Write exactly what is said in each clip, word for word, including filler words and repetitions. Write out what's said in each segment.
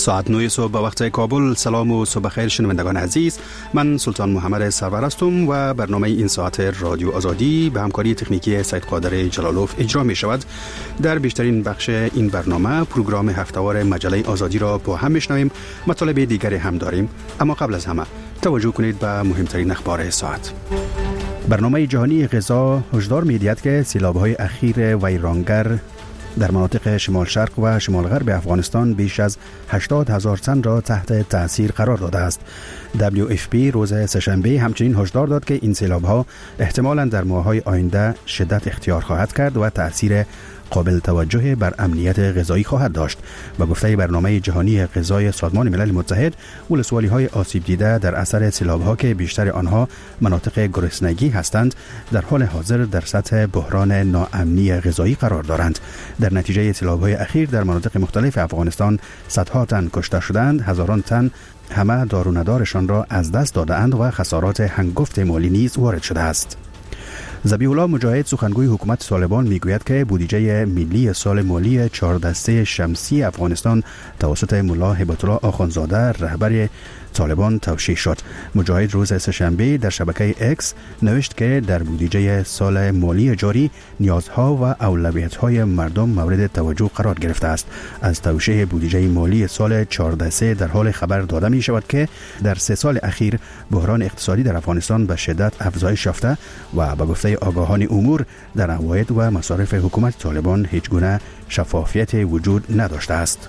ساعت نه صبح به وقت کابل. سلام و صبح خیر شنوندگان عزیز، من سلطان محمد سرور هستم و برنامه این ساعت رادیو آزادی به همکاری تکنیکی سید قادر جلالوف اجرا می شود. در بیشترین بخش این برنامه پروگرام هفته‌وار مجله آزادی را با هم میشنویم. مطالب دیگری هم داریم، اما قبل از همه توجه کنید به مهمترین اخبار ساعت. برنامه جهانی غذا هشدار می‌دهد که سیلاب‌های اخیر ویرانگر در مناطق شمال شرق و شمال غرب افغانستان بیش از هشتاد هزار تن را تحت تأثیر قرار داده است. دبلیو اف پی روز سه‌شنبه همچنین هشدار داد که این سیلاب‌ها احتمالاً در ماه‌های آینده شدت اختیار خواهد کرد و تأثیر قابل توجه بر امنیت غذایی خواهد داشت. با گفته برنامه جهانی غذای سازمان ملل متحد، ولسوالی‌های آسیب دیده در اثر سیلاب‌ها که بیشتر آنها مناطق گرسنگی هستند، در حال حاضر در سطح بحران ناامنی غذایی قرار دارند. در نتیجه سیلاب‌های اخیر در مناطق مختلف افغانستان صدها تن کشته شدند، هزاران تن همه دار و ندارشان را از دست داده‌اند و خسارات هنگفت مالی نیز وارد شده است. ذبیح الله مجاهد سخنگوی حکومت طالبان میگوید که بودجه ملی سال مالی چهار دسته شمسی افغانستان توسط ملا هیبت الله آخوندزاده رهبر طالبان توشیح شد. مجاهد روز سه‌شنبه در شبکه اکس نوشت که در بودجه سال مالی جاری نیازها و اولویت‌های مردم مورد توجه قرار گرفته است. از توشیح بودجه مالی سال چهار دسته در حال خبر داده می شود که در سه سال اخیر بحران اقتصادی در افغانستان به شدت افزایش یافته و به گفته آگاهان امور در عواید و مصارف حکومت طالبان هیچ گونه شفافیت وجود نداشته است.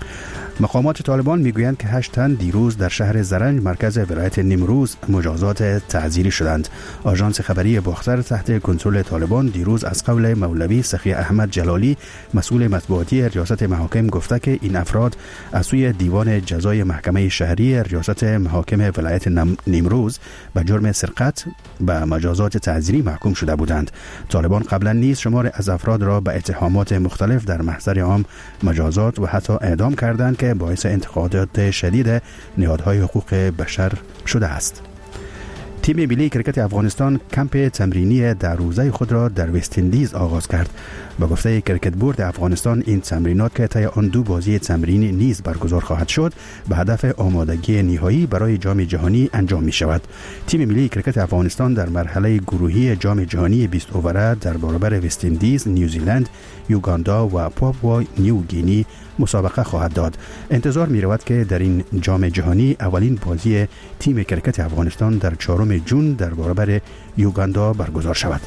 مقامات طالبان میگویند که هشت تن دیروز در شهر زرنج مرکز ولایت نیمروز مجازات تعزیری شدند. آژانس خبری باختر تحت کنترل طالبان دیروز از قول مولوی سخی احمد جلالی مسئول مطبوعاتی ریاست محاکم گفته که این افراد از سوی دیوان جزای محکمه شهری ریاست محاکم ولایت نیمروز به جرم سرقت به مجازات تعزیری محکوم شده بودند. طالبان قبلا نیز شمار از افراد را به اتهامات مختلف در محضر عام مجازات و حتی اعدام کردند که باعث انتقادات شدید نهادهای حقوق بشر شده است. تیم ملی کرکت افغانستان کمپ تمرینی در روزه خود را در وست اندیز آغاز کرد. با گفته کرکت بورد افغانستان، این تمرینات که طی آن دو بازی تمرینی نیز برگزار خواهد شد به هدف آمادگی نهایی برای جام جهانی انجام می شود. تیم ملی کرکت افغانستان در مرحله گروهی جام جهانی بیست اووره در برابر وست اندیز، نیوزیلند، یوگاندا و پاپوا نیو گینی مسابقه خواهد داد. انتظار می رود که در این جام جهانی اولین بازی تیم کرکت افغانستان در چهارم ژوئن در برابر یوگاندا برگزار شود.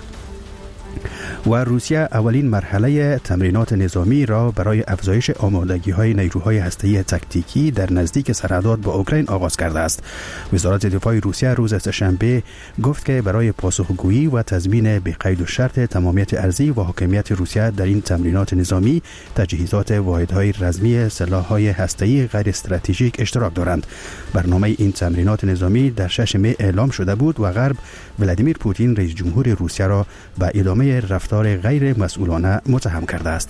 و روسیه اولین مرحله تمرینات نظامی را برای افزایش آمادگی‌های نیروهای هسته‌ای تاکتیکی در نزدیک سرحدات با اوکراین آغاز کرده است. وزارت دفاع روسیه روز سه‌شنبه گفت که برای پاسخگویی و تضمین به قید و شرط تمامیت ارضی و حاکمیت روسیه در این تمرینات نظامی، تجهیزات واحدهای رزمی سلاح‌های هسته‌ای غیر استراتژیک اشتراک دارند. برنامه این تمرینات نظامی در ششم می اعلام شده بود و غرب ولادیمیر پوتین رئیس جمهور روسیه را به ادامه رفتار غیر مسئولانه متهم کرده است.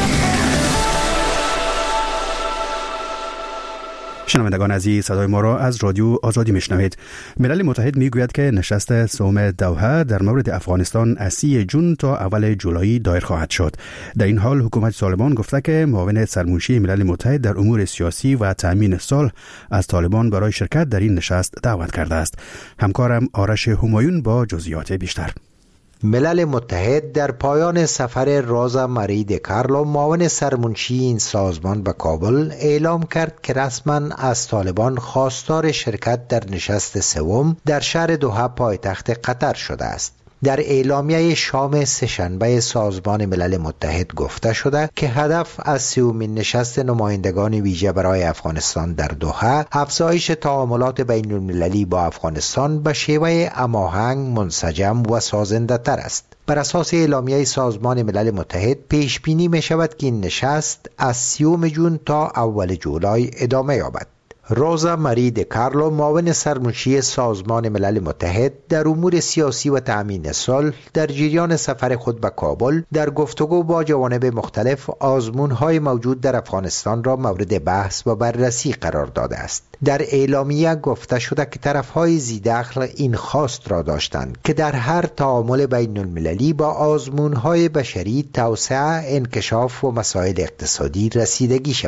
شنوندگان عزیز، صدای ما را از رادیو آزادی میشنوید. ملل متحد میگوید که نشست سوم دوحه در مورد افغانستان از سی ژوئن تا اول جولای دایر خواهد شد. در این حال حکومت طالبان گفته که معاون سرمنشی ملل متحد در امور سیاسی و تامین صلح از طالبان برای شرکت در این نشست دعوت کرده است. همکارم آرش همایون با جزئیات بیشتر. ملل متحد در پایان سفر روزا ماری دی کارلو معاون سرمنشی این سازمان به کابل اعلام کرد که رسما از طالبان خواستار شرکت در نشست سوم در شهر دوحه پایتخت قطر شده است. در اعلامیه شام سه‌شنبه سازمان ملل متحد گفته شده که هدف از سومین نشست نمایندگان ویژه برای افغانستان در دوحه افزایش تعاملات بین المللی با افغانستان به شیوه هماهنگ، منسجم و سازنده تر است. بر اساس اعلامیه سازمان ملل متحد پیش بینی می شود که این نشست از سیوم ژوئن تا اول جولای ادامه یابد. روزا ماری دی کارلو معاون سرمنشی سازمان ملل متحد در امور سیاسی و تأمین صلح در جریان سفر خود به کابل در گفتگو با جوانب مختلف آزمون‌های موجود در افغانستان را مورد بحث و بررسی قرار داده است. در اعلامیه گفته شده که طرف‌های ذی‌دخل این خواست را داشتند که در هر تعامل بین المللی با آزمون‌های بشری، توسعه، انکشاف و مسائل اقتصادی رسیدگی شود.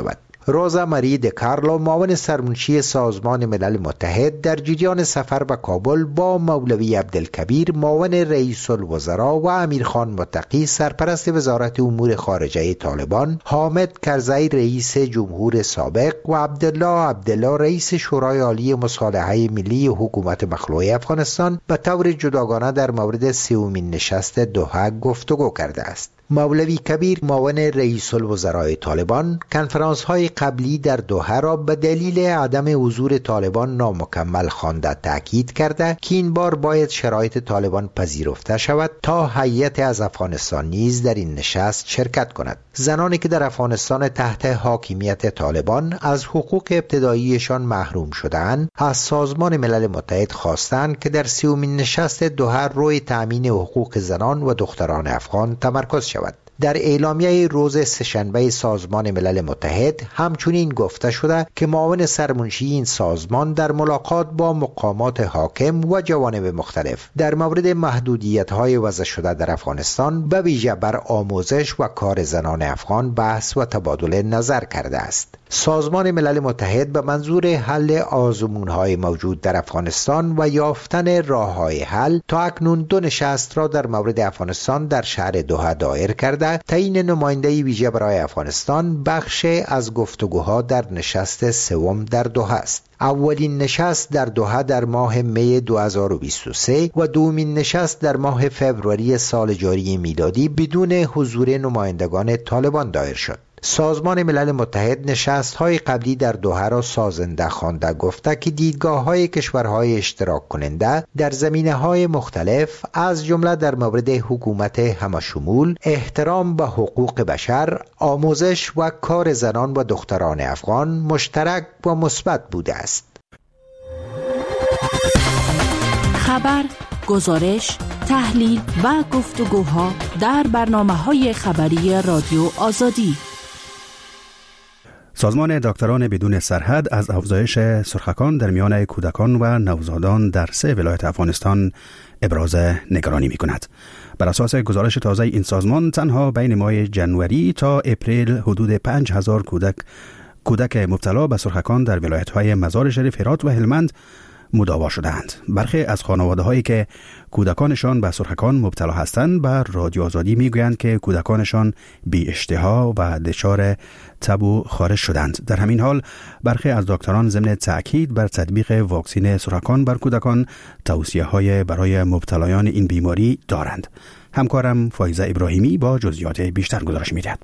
روزا ماری دکارلو معاون سرمنشی سازمان ملل متحد در جریان سفر به کابل با مولوی عبدالکبیر معاون رئیس الوزراء و امیرخان متقی سرپرست وزارت امور خارجه طالبان، حامد کرزی رئیس جمهور سابق و عبدالله عبدالله رئیس شورای عالی مصالحه ملی حکومت مخلوع افغانستان به طور جداگانه در مورد سومین نشست دوحه گفتگو کرده است. مولوی کبیر معاون رئیس الوزراء طالبان کنفرانس های قبلی در دوحه را به دلیل عدم حضور طالبان نامکمل خوانده تاکید کرده که این بار باید شرایط طالبان پذیرفته شود تا هیئت از افغانستان نیز در این نشست شرکت کند. زنانی که در افغانستان تحت حاکمیت طالبان از حقوق ابتداییشان محروم شده‌اند از سازمان ملل متحد خواستند که در سومین نشست دوحه روی تأمین حقوق زنان و دختران افغان تمرکز شود. در اعلامیه روز سه‌شنبه سازمان ملل متحد همچنین گفته شده که معاون سرمنشی این سازمان در ملاقات با مقامات حاکم و جوانب مختلف در مورد محدودیت‌های وضع شده در افغانستان به ویژه بر آموزش و کار زنان افغان بحث و تبادل نظر کرده است. سازمان ملل متحد به منظور حل آزمون‌های موجود در افغانستان و یافتن راه‌های حل تا اکنون دو نشست را در مورد افغانستان در شهر دوحه دایر کرده. تعیین نماینده ویژه برای افغانستان بخش از گفتگوها در نشست سوم در دوحه است. اولین نشست در دوحه در ماه می دو هزار و بیست و سه و دومین نشست در ماه فوریه سال جاری میلادی بدون حضور نمایندگان طالبان دایر شد. سازمان ملل متحد نشست‌های قبلی در دوحه را سازنده خوانده گفته که دیدگاه‌های کشورهای اشتراک کننده در زمینه‌های مختلف از جمله در مورد حکومت همشمول، احترام به حقوق بشر، آموزش و کار زنان و دختران افغان مشترک و مثبت بوده است. خبر، گزارش، تحلیل و گفتگوها در برنامه‌های خبری رادیو آزادی. سازمان دکتران بدون سرحد از افزایش سرخکان در میان کودکان و نوزادان در سه ولایت افغانستان ابراز نگرانی می کند. بر اساس گزارش تازه این سازمان تنها بین ماه جنوری تا اپریل حدود پنج هزار کودک کودک مبتلا به سرخکان در ولایت‌های مزار شریف، هرات و هلمند مداوا شدند. برخی از خانواده‌هایی که کودکانشان به سرخکان مبتلا هستند به رادیو آزادی میگویند که کودکانشان بی اشتها و دچار تب و خارش شدند. در همین حال برخی از دکتران ضمن تأکید بر تطبیق واکسن سرخکان بر کودکان توصیه‌های برای مبتلایان این بیماری دارند. همکارم فایزه ابراهیمی با جزئیات بیشتر گزارش می‌دهد.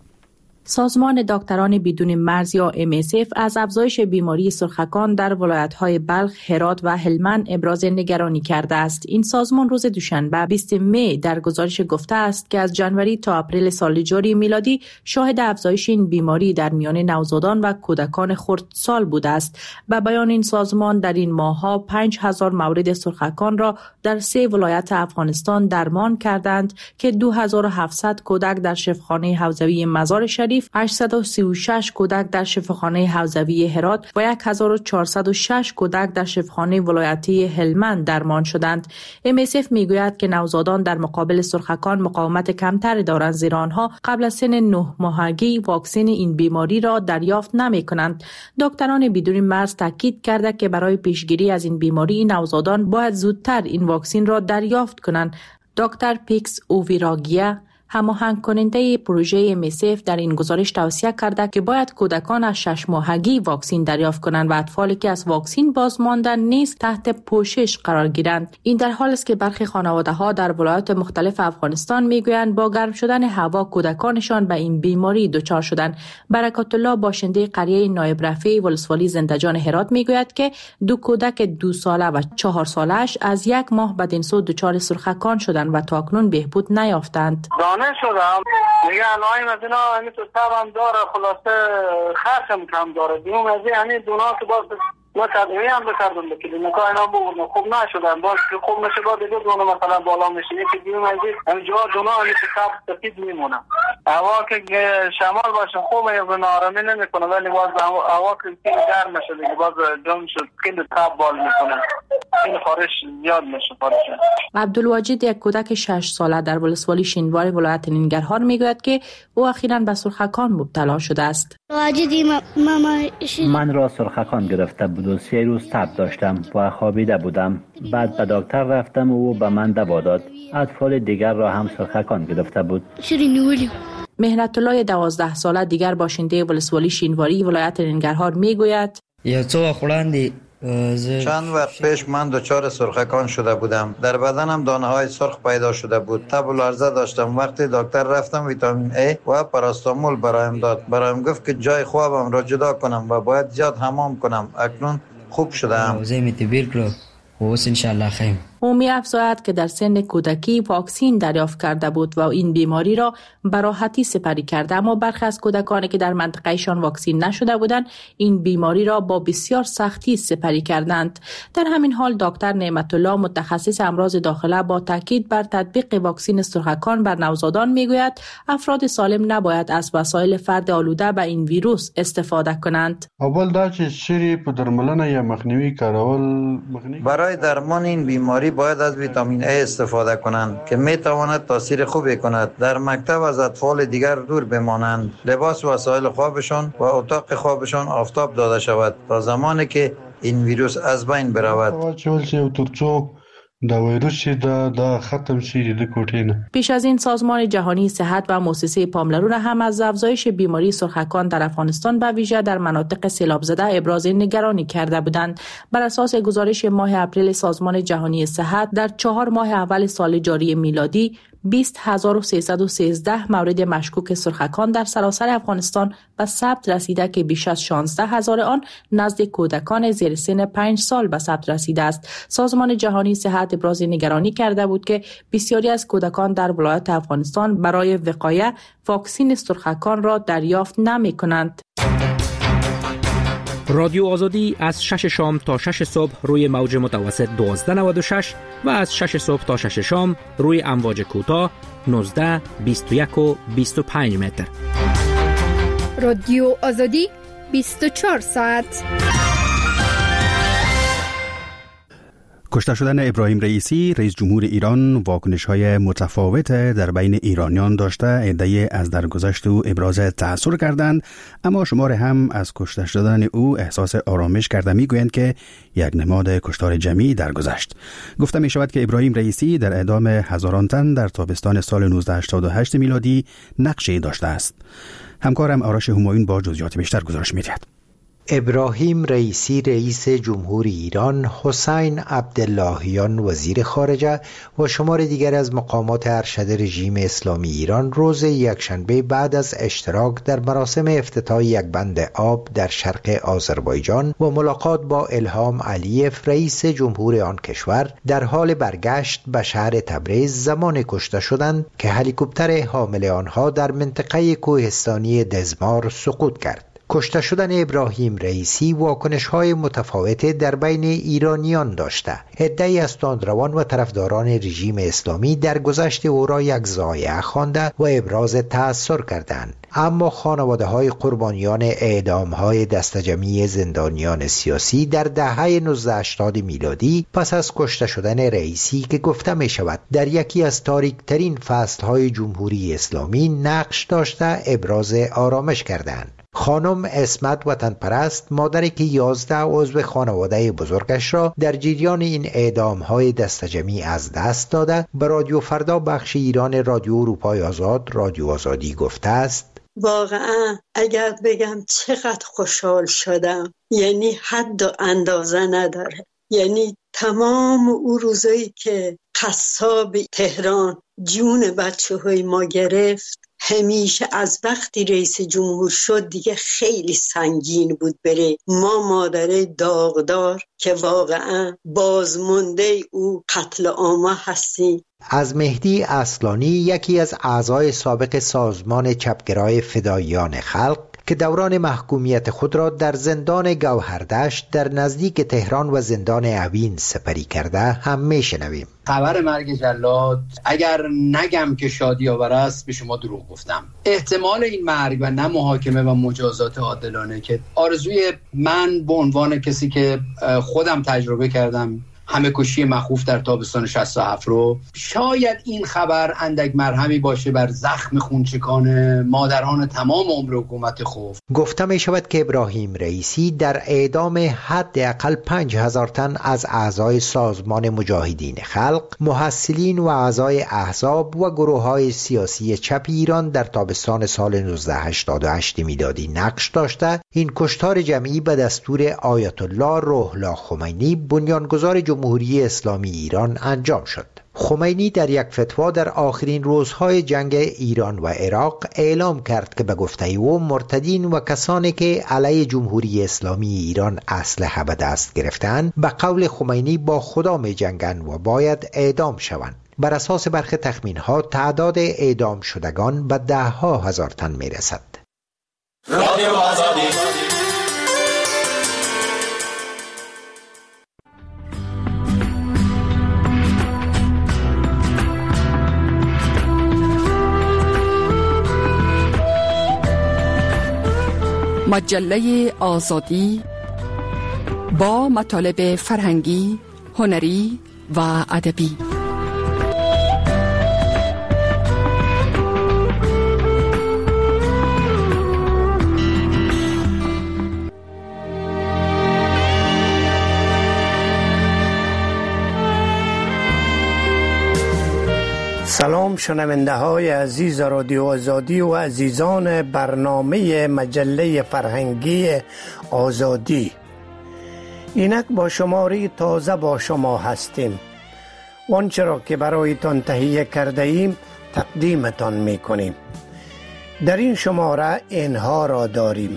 سازمان دکتران بدون مرز یا ام اس اف از افزایش بیماری سرخکان در ولایت‌های بلخ، هرات و هلمند ابراز نگرانی کرده است. این سازمان روز دوشنبه بیست می در گزارش گفته است که از جنوری تا اپریل سال جاری میلادی شاهد افزایش این بیماری در میان نوزادان و کودکان خردسال بوده است. به بیان این سازمان در این ماه‌ها پنج هزار مورد سرخکان را در سه ولایت افغانستان درمان کردند که دو هزار و هفتصد کودک در شفاخانه حوزوی مزار شریف، هشتصد و سی و شش کودک در شفاخانه حوزوی هرات و هزار و چهارصد و شش کودک در شفاخانه ولایتی هلمند درمان شدند. ام اس اف میگوید که نوزادان در مقابل سرخکان مقاومت کمتری دارند، زیرا آنها قبل از سن نه ماهگی واکسن این بیماری را دریافت نمی کنند. دکتران بدون مرز تاکید کرده که برای پیشگیری از این بیماری نوزادان باید زودتر این واکسن را دریافت کنند. دکتر پیکس اوویراگیا، هماهنگ کننده پروژه ام اس اف، در این گزارش توصیه کرده که باید کودکان از شش ماهگی واکسن دریافت کنند و اطفالی که از واکسن باز ماندن نیز تحت پوشش قرار گیرند. این در حالی است که برخی خانواده‌ها در ولایات مختلف افغانستان میگویند با گرم شدن هوا کودکانشان به این بیماری دچار شدند. برکات الله، باشنده قریه نایب رفیع ولسوالی زندجان هرات، میگوید که دو کودک دو ساله و چهار سالش از یک ماه بعد این سو دچار سرخکان شدند و تاکنون بهبود نیافتند. شدم میگه علائم از اینا همین تو تبم داره، خلاصه خشم کم داره، دیوم از این همین دونا که باز ما تدویه هم بکردم بکنیم نکا اینا بودن خوب نشدن، باز که خوب نشه باز دیگه دونا مثلا بالا میشه، یکی دیوم از این همین جواب دونا همین که تب سفید میمونه. هوا که شمال باشه خوب یه نارمی نمی کنه، ولی باز هوا که گرم میشه دیگه باز جمع شد خیلی تب بال میکنه، این خارش زیاد میشه خارش. عبدالواجد، یک کودک شش ساله در ولسوالی شینوار ولایت ننگرهار، میگوید که او اخیراً به سرخکان مبتلا شده است. من را سرخکان گرفته بود و سه روز تب داشتم و خوابیده بودم. بعد به دکتر رفتم و او به من دوا داد. اطفال دیگر را هم سرخکان گرفته بود. مهنت الله دوازده ساله دیگر باشنده ولسوالی شینواری ولایت ننگرهار میگوید چند وقت پیش من دچار سرخکان شده بودم. در بدنم دانه های سرخ پیدا شده بود. تب و لرزه داشتم. وقتی دکتر رفتم ویتامین ای و پاراستامول برایم داد. برایم گفت که جای خوابم را جدا کنم و باید زیاد حمام کنم. اکنون خوب شدم. او می افزاید که در سن کودکی واکسین دریافت کرده بود و این بیماری را به راحتی سپری کرده، اما برخی از کودکانی که در منطقهشان واکسین نشده بودند این بیماری را با بسیار سختی سپری کردند. در همین حال دکتر نعمت الله متخصص امراض داخله با تاکید بر تطبیق واکسین سرخکان بر نوزادان میگوید افراد سالم نباید از وسایل فرد آلوده به این ویروس استفاده کنند. اول دا چې شری په درملنه یا مخنیوي کارول برای درمان این بیماری باید از ویتامین ای استفاده کنند که می تواند تاثیر خوبی کند. در مکتب از اطفال دیگر دور بمانند. لباس و وسایل خوابشان و اتاق خوابشان آفتاب داده شود تا زمانی که این ویروس از بین برود. پیش از این سازمان جهانی صحت و مؤسسه پاملرون هم از افزایش بیماری سرخکان در افغانستان به ویژه در مناطق سیلاب زده ابراز نگرانی کرده بودند. بر اساس گزارش ماه اپریل سازمان جهانی صحت در چهار ماه اول سال جاری میلادی بیست هزار و سیصد و سیزده مورد مشکوک سرخکان در سراسر افغانستان به ثبت رسیده که بیش از شانزده هزار آن نزد کودکان زیر سن پنج سال به ثبت رسیده است. سازمان جهانی صحت ابراز نگرانی کرده بود که بسیاری از کودکان در ولایت افغانستان برای وقایه واکسین سرخکان را دریافت نمی کنند. رادیو آزادی از شش شام تا شش صبح روی موج متوسط دوازده نود و شش و از شش صبح تا شش شام روی امواج کوتاه نوزده، بیست و یک و بیست و پنج متر. رادیو آزادی بیست و چهار ساعت. کشته شدن ابراهیم رئیسی رئیس جمهور ایران واکنش‌های متفاوت در بین ایرانیان داشته. عده‌ای از درگذشت او ابراز تأثیر کردند، اما شمار هم از کشته شدن او احساس آرامش کرده. میگویند که یک نماد کشتار جمعی درگذشت. گفته می شود که ابراهیم رئیسی در اعدام هزاران تن در تابستان سال نوزده هشتاد و هشت میلادی نقشی داشته است. همکارم آرش همایون با جزئیات بیشتر گزارش می‌دهد. ابراهیم رئیسی رئیس جمهور ایران، حسین عبداللهیان وزیر خارجه و شمار دیگر از مقامات ارشد رژیم اسلامی ایران روز یکشنبه بعد از اشتراک در مراسم افتتاح یک بند آب در شرق آذربایجان و ملاقات با الهام علیف رئیس جمهور آن کشور در حال برگشت به شهر تبریز زمان کشته شدند که هلیکوپتر حامل آنها در منطقه کوهستانی دزمار سقوط کرد. کشته شدن ابراهیم رئیسی واکنش‌های متفاوت در بین ایرانیان داشته. عده‌ای از تندروان و طرفداران رژیم اسلامی در گذشت او را یک ضایعه خوانده و ابراز تأثیر کردند، اما خانواده‌های قربانیان اعدام‌های دسته‌جمعی زندانیان سیاسی در دهه نوزده هشتاد میلادی پس از کشته شدن رئیسی که گفته می‌شود در یکی از تاریک‌ترین فصل‌های جمهوری اسلامی نقش داشته ابراز آرامش کردند. خانم اسمت وطن پرست، مادری که یازده عضو خانواده بزرگش را در جریان این اعدام‌های دسته‌جمعی از دست داده، به رادیو فردا بخش ایران رادیو اروپای آزاد رادیو آزادی گفته است: واقعا اگر بگم چقدر خوشحال شدم، یعنی حد و اندازه نداره. یعنی تمام اون روزایی که قصاب تهران جون بچه های ما گرفت، همیشه از وقتی رئیس جمهور شد دیگه خیلی سنگین بود بره. ما مادره داغدار که واقعا بازمانده او قتل عام هستیم. از مهدی اصلانی، یکی از اعضای سابق سازمان چپگرای فداییان خلق که دوران محکومیت خود را در زندان گوهردشت در نزدیک تهران و زندان اوین سپری کرده، هم میشنویم. خبر مرگ جلاد اگر نگم که شادی آور است به شما دروغ گفتم. احتمال این مرگ و نه محاکمه و مجازات عادلانه که آرزوی من به عنوان کسی که خودم تجربه کردم همه کشی مخوف در تابستان شصت و هفت رو، شاید این خبر اندک مرهمی باشه بر زخم خونچکان مادران تمام عمر حکومت خوف. گفته می شود که ابراهیم رئیسی در اعدام حداقل پنج هزار تن از اعضای سازمان مجاهدین خلق، محصلین و اعضای احزاب و گروه‌های سیاسی چپ ایران در تابستان سال نوزده هشتاد و هشت میلادی نقش داشته این کشتار جمعی به دستور آیت الله روح الله خمینی بنیانگذار جمهوری اسلامی ایران انجام شد. خمینی در یک فتوا در آخرین روزهای جنگ ایران و عراق اعلام کرد که به گفته او مرتدین و کسانی که علیه جمهوری اسلامی ایران اسلحه به دست گرفتند به قول خمینی با خدا می جنگند و باید اعدام شوند. بر اساس برخی تخمین‌ها تعداد اعدام شدگان به ده ها هزار تن می رسد. رادیو آزادی. مجله آزادی با مطالب فرهنگی، هنری و ادبی. سلام شنونده های عزیز رادیو آزادی و عزیزان برنامه مجله فرهنگی آزادی. اینک با شماره تازه با شما هستیم. آنچه را که برایتان تهیه کرده ایم تقدیمتان می کنیم. در این شماره اینها را داریم: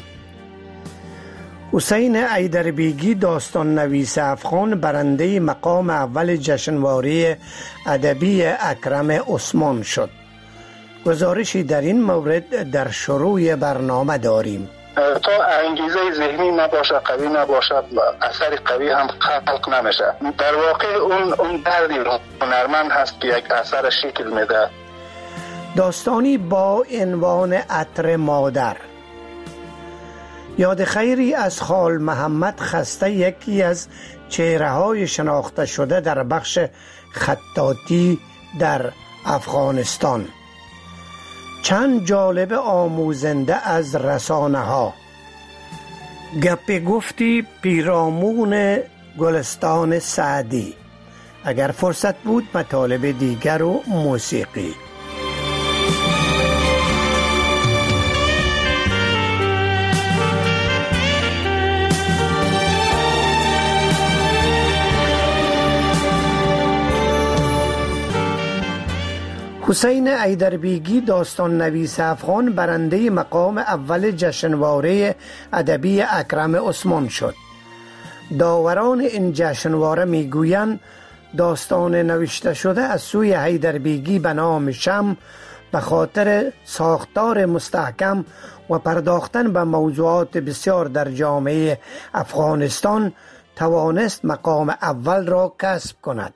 حسین ایدربیگی داستان نویس افغان برنده مقام اول جشنواره ادبی اکرم عثمان شد. گزارشی در این مورد در شروع برنامه داریم. تا انگیزه ذهنی نباشه، قوی نباشه، اثر قوی هم خلق نمیشه. در واقع اون اون دردی هنرمند هست که یک اثر شکل میده. داستانی با عنوان عطر مادر. یاد خیری از خال محمد خسته یکی از چهره‌های شناخته شده در بخش خطاطی در افغانستان. چند جالب آموزنده از رسانه ها. گپ گفتی پیرامون گلستان سعدی. اگر فرصت بود مطالب دیگر و موسیقی. حسین ایدربیگی داستان نویس افغان برنده مقام اول جشنواره ادبی اکرم عثمان شد. داوران این جشنواره میگویند داستان نوشته شده از سوی ایدربیگی به نام شم به خاطر ساختار مستحکم و پرداختن به موضوعات بسیار در جامعه افغانستان توانست مقام اول را کسب کند.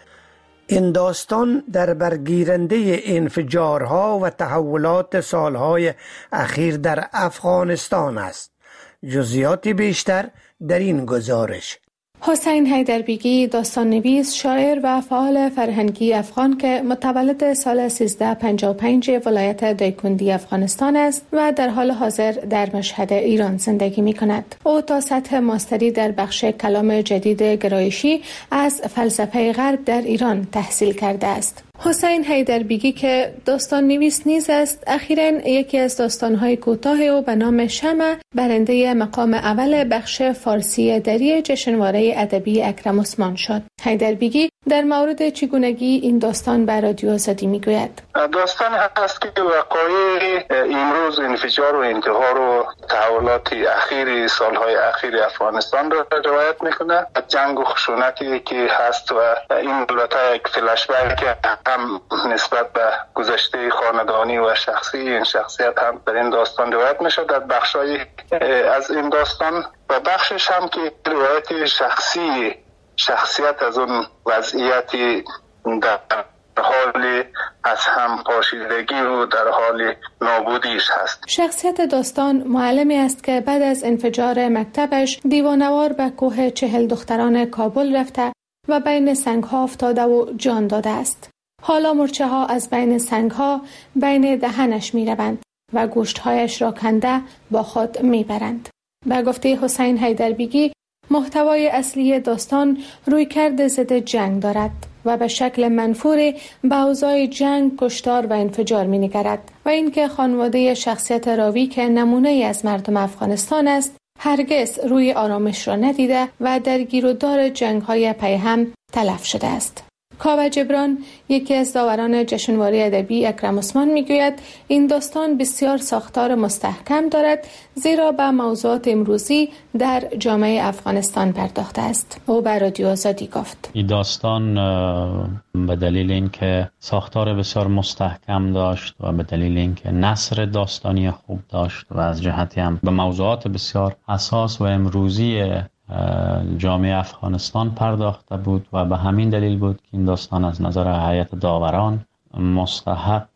این داستان در برگیرنده انفجارها و تحولات سالهای اخیر در افغانستان است. جزئیات بیشتر در این گزارش. حسین ایدربیگی داستان نویس، شاعر و فعال فرهنگی افغان که متولد سال سیزده پنجاه و پنج ولایت دایکندی افغانستان است و در حال حاضر در مشهد ایران زندگی می کند. او تا سطح ماستری در بخش کلام جدید گرایشی از فلسفه غرب در ایران تحصیل کرده است. حسین ایدربیگی که داستان نویس نیز است، اخیراً یکی از داستان‌های کوتاه او به نام شمع برنده مقام اول بخش فارسی دری جشنواره ادبی اکرم عثمان شد. ایدربیگی در مورد چگونگی این داستان به رادیو آزادی میگوید. داستان هست که وقایع امروز انفجار و انتحار و تحولات اخیر سالهای اخیر افغانستان را روایت میکنه. جنگ و خشونتی که هست و این البته یک فلش بک هم نسبت به گذشته خاندانی و شخصی این شخصیت هم در این داستان روایت میشه در بخشای از این داستان و بخشش هم که روایت شخصی شخصیت از اون وضعیتی در حال از هم پاشیدگی و در حال نابودیش هست. شخصیت داستان معلمی است که بعد از انفجار مکتبش دیوانوار به کوه چهل دختران کابل رفته و بین سنگ‌ها افتاده و جان داده است. حالا مورچه ها از بین سنگ‌ها بین دهنش می‌روند و گوشت‌هایش را کنده با خود می‌برند. به گفته حسین حیدربیگی، محتوای اصلی داستان رویکرد ضد جنگ دارد و به شکل منفور به اوضاع جنگ، کشتار و انفجار می‌نگرد و اینکه خانواده شخصیت راوی که نمونه ای از مردم افغانستان است، هرگز روی آرامش را ندیده و در گیرودار جنگ‌های پیهم تلف شده است. کاوه جبران، یکی از داوران جشنواره ادبی اکرم عثمان، میگوید این داستان بسیار ساختار مستحکم دارد، زیرا به موضوعات امروزی در جامعه افغانستان پرداخته است. او به رادیو آزادی گفت این داستان به دلیل اینکه ساختار بسیار مستحکم داشت و به دلیل اینکه نثر داستانی خوب داشت و از جهتی هم به موضوعات بسیار حساس و امروزی جامعه افغانستان پرداخته بود و به همین دلیل بود که این داستان از نظر هیئت داوران مستحق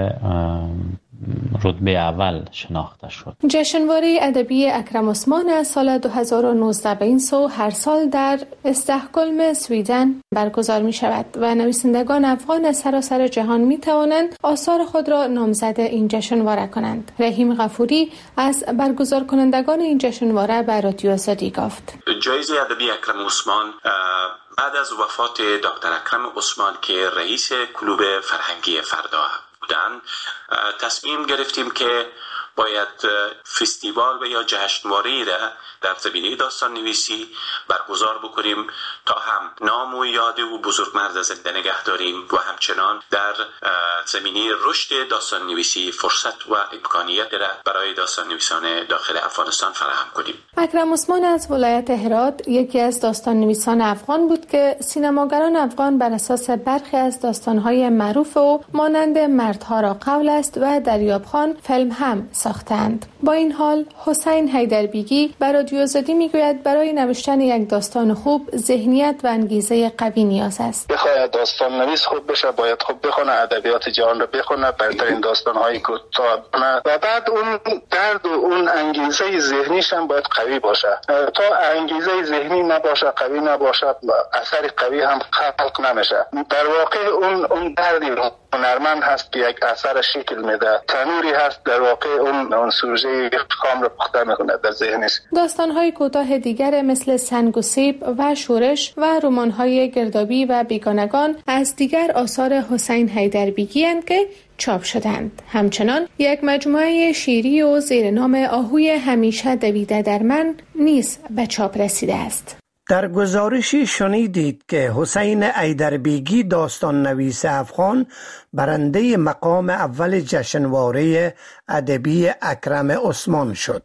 رتبه اول شناخته شد. جشنواره ادبی اکرم عثمان از سال دو هزار و نوزده به این سو هر سال در استکهلم، سویدن برگزار می شود و نویسندگان افغان از سراسر جهان می توانند آثار خود را نامزد این جشنواره کنند. رحیم غفوری از برگزار کنندگان این جشنواره به رادیو آزادی گفت: جایزه ادبی اکرم عثمان بعد از وفات دکتر اکرم عثمان که رئیس کلوب فرهنگی فردا بودن، تصمیم گرفتیم که باید فستیوال و یا جشنواره‌ای را در زمینه داستان نویسی برگزار بکنیم تا هم نام و یاد او بزرگمرد زنده نگه داریم و همچنان در زمینه رشد داستان نویسی فرصت و امکانیت را برای داستان نویسان داخل افغانستان فراهم کنیم. اکرم عثمان از ولایت هرات یکی از داستان نویسان افغان بود که سینماگران افغان بر اساس برخی از داستان‌های معروف او مانند مردها را قول است و دریاب خان فیلم هم ساختند. با این حال حسین حیدربیگی بر رادیو آزادی میگوید برای نوشتن یک داستان خوب ذهنیت و انگیزه قوی نیاز است. بخواهد داستان نویس خوب بشه باید خوب بخونه، ادبیات جهان رو بخونه، بهترین داستان‌های کوتاه بخونه و بعد اون درد و اون انگیزه ذهنیش هم باید قوی باشه. تا انگیزه ذهنی نباشه، قوی نباشه، اثر قوی هم خلق نمیشه. در واقع اون اون دردی هنرمند هست که یک اثر شکل میده، تنوری هست در واقع اون اون سوژه خام رو پخته میکنه در ذهنش. داستان‌های کوتاه دیگر مثل سنگ و سیب و شورش و رمان‌های گردابی و بیگانگان از دیگر آثار حسین حیدربیگی اند که چاپ شدند. همچنان یک مجموعه شیری و زیر نام آهوی همیشه دویده در من نیز به چاپ رسیده است. در گزارشی شنیدید که حسین حیدربیگی داستان نویس افغان برنده مقام اول جشنواره ادبی اکرم عثمان شد.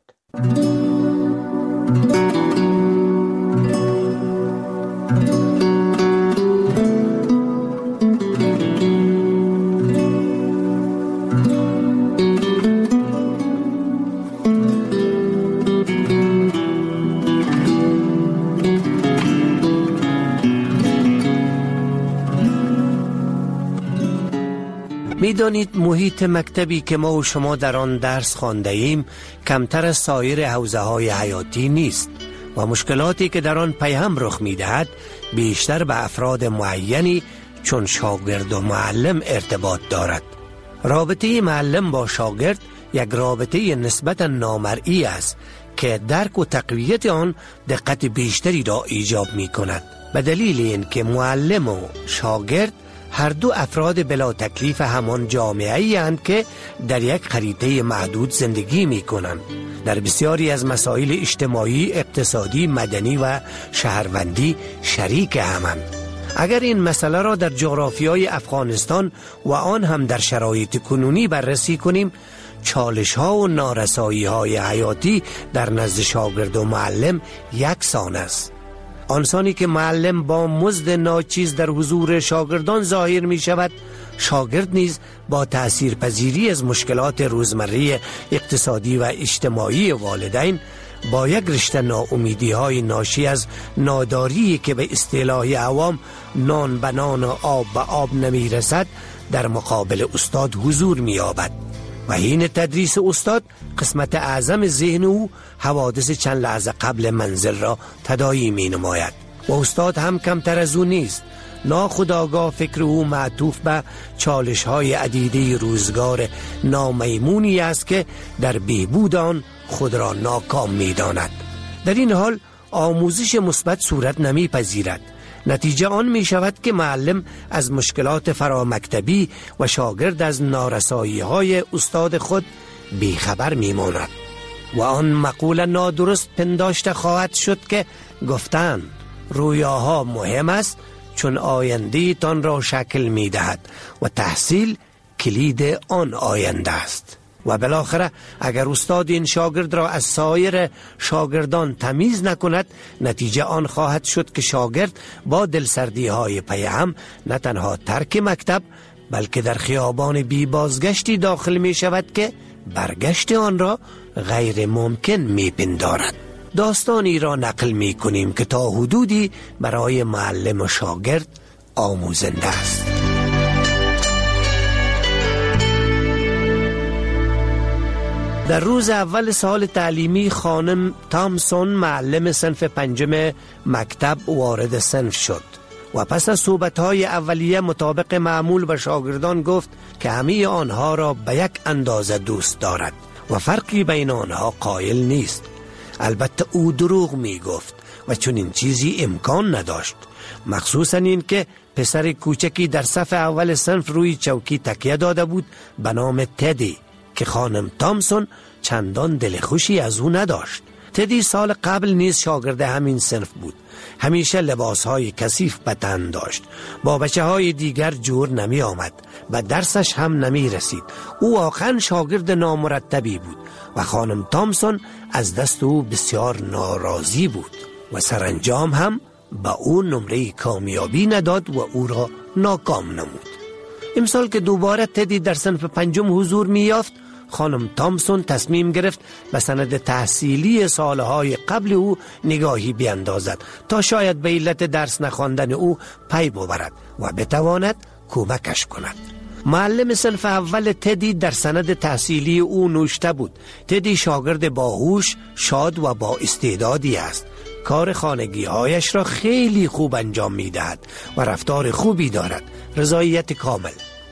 می‌دانید محیط مکتبی که ما و شما در آن درس خوانده ایم کمتر از سایر حوزه‌های حیاتی نیست و مشکلاتی که در آن پیهم رخ می‌دهد بیشتر به افراد معینی چون شاگرد و معلم ارتباط دارد. رابطه معلم با شاگرد یک رابطه نسبتاً نامرئی است که درک و تقویت آن دقت بیشتری را ایجاب می‌کند. به دلیل اینکه معلم و شاگرد هر دو افراد بلا تکلیف همان جامعه‌ای اند که در یک خریطه محدود زندگی می کنند. در بسیاری از مسائل اجتماعی، اقتصادی، مدنی و شهروندی شریک همند. اگر این مسئله را در جغرافیای افغانستان و آن هم در شرایط کنونی بررسی کنیم، چالش ها و نارسایی های حیاتی در نزد شاگرد و معلم یکسان است. آنسانی که معلم با مزد ناچیز در حضور شاگردان ظاهر می شود، شاگرد نیز با تأثیر پذیری از مشکلات روزمره اقتصادی و اجتماعی والدین با یک رشته ناامیدی های ناشی از ناداری که به اصطلاح عوام نان به نان و آب به آب نمی رسد در مقابل استاد حضور می یابد و حین تدریس استاد قسمت اعظم ذهن او حوادث چند لحظه قبل منزل را تداعی می نماید. و استاد هم کمتر از او نیست. ناخودآگاه فکر او معطوف به چالش های عدیده روزگار نامیمونی است که در بهبود آن خود را ناکام می داند. در این حال آموزش مثبت صورت نمی پذیرد. نتیجه آن می شود که معلم از مشکلات فرامکتبی و شاگرد از نارسایی های استاد خود بیخبر می ماند و آن مقوله نادرست پنداشته خواهد شد که گفتند رویاها مهم است چون آینده تان را شکل می دهد و تحصیل کلید آن آینده است. و بالاخره اگر استاد این شاگرد را از سایر شاگردان تمیز نکند، نتیجه آن خواهد شد که شاگرد با دلسردی های پی هم نه تنها ترک مکتب بلکه در خیابان بی بازگشتی داخل می شود که برگشت آن را غیر ممکن می پندارد. داستانی را نقل می کنیم که تا حدودی برای معلم و شاگرد آموزنده است. در روز اول سال تعلیمی خانم تامسون معلم صنف پنجم مکتب وارد صنف شد و پس از صحبت‌های اولیه مطابق معمول به شاگردان گفت که همه آنها را به یک اندازه دوست دارد و فرقی بین آنها قائل نیست. البته او دروغ می گفت و چون این چیزی امکان نداشت، مخصوصا این که پسر کوچکی در صف اول صنف روی چوکی تکیه داده بود به نام تدی که خانم تامسون چندان دلخوشی از او نداشت. تدی سال قبل نیز شاگرد همین صنف بود. همیشه لباسهای کثیف به تن داشت. با بچه های دیگر جور نمی آمد و درسش هم نمی رسید. او واقعا شاگرد نامرتبی بود و خانم تامسون از دست او بسیار ناراضی بود و سرانجام هم با او نمره کامیابی نداد و او را ناکام نمود. امسال که دوباره تدی در صنف پنجم حضور می یافت، خانم تامسون تصمیم گرفت به سند تحصیلی سالهای قبل او نگاهی بیندازد تا شاید به علت درس نخواندن او پی ببرد و بتواند کمکش کند. معلم صنف اول تدی در سند تحصیلی او نوشته بود تدی شاگرد باهوش، شاد و با استعدادی است. کار خانگی هایش را خیلی خوب انجام می دهد و رفتار خوبی دارد. رضایت کامل.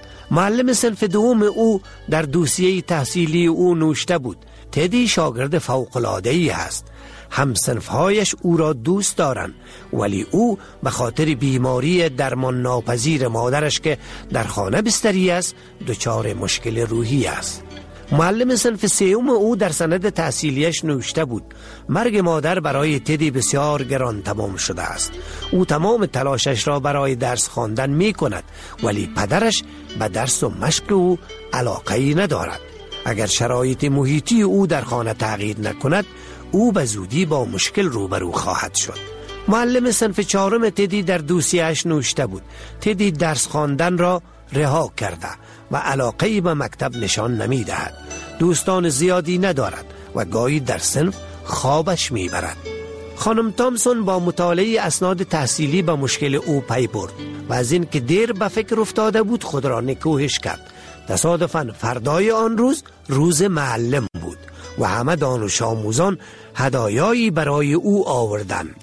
معلم صنف دوم او در دوسیه تحصیلی او نوشته بود تدی شاگرد فوق‌العاده‌ای است. هم صنفهایش او را دوست دارند ولی او به خاطر بیماری درمان ناپذیر مادرش که در خانه بستری است دچار مشکل روحی است. معلم صنف سوم او در سند تحصیلیش نوشته بود مرگ مادر برای تدی بسیار گران تمام شده است. او تمام تلاشش را برای درس خواندن می کند ولی پدرش به درس و مشق او علاقه‌ای ندارد. اگر شرایط محیطی او در خانه تغییر نکند او به زودی با مشکل روبرو خواهد شد. معلم صنف چهارم تدی در دوسیه‌اش نوشته بود تدی درس خواندن را رها کرده و علاقه‌ای به مکتب نشان نمی دهد. دوستان زیادی ندارد و گاهی در صنف خوابش می برد. خانم تامسون با مطالعه اسناد تحصیلی به مشکل او پی برد و از این که دیر به فکر افتاده بود خود را نکوهش کرد. تصادفاً فردای آن روز روز معلم بود و همه دانش آموزان هدایایی برای او آوردند.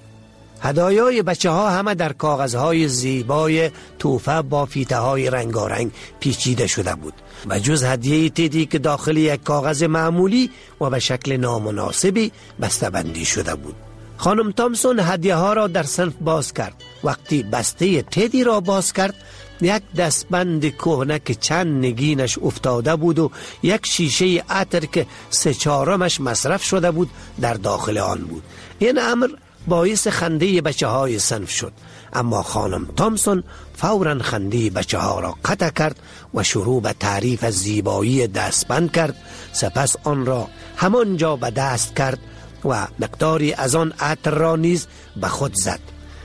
هدایای بچه ها همه در کاغذهای زیبای توفه با فیته های رنگارنگ پیچیده شده بود و جز هدیه تدی که داخل یک کاغذ معمولی و به شکل نامناسبی بسته‌بندی شده بود. خانم تامسون هدیه ها را در صنف باز کرد. وقتی بسته تدی را باز کرد یک دستبند کهنه که چند نگینش افتاده بود و یک شیشه عطر که سه چهارمش مصرف شده بود در داخل آن بود. این امر باعث خنده بچه های صنف شد اما خانم تامسون فوراً خنده بچه ها را قطع کرد و شروع به تعریف از زیبایی دستبند کرد. سپس آن را همانجا به دست کرد و مقداری از آن عطر را نیز به خود زد.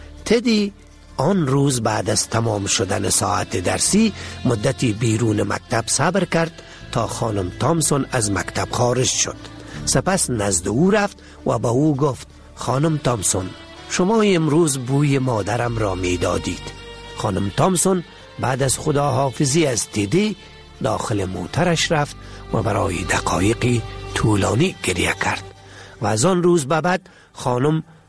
تدی آن روز بعد از تمام شدن ساعت درسی مدتی بیرون مکتب صبر کرد تا خانم تامسون از مکتب خارج شد. سپس نزد او رفت و به او گفت خانم تامسون شما امروز بوی مادرم را می دادید. خانم تامسون بعد از خداحافظی از تدی داخل موترش رفت و برای دقایقی طولانی گریه کرد و از آن روز به بعد خانم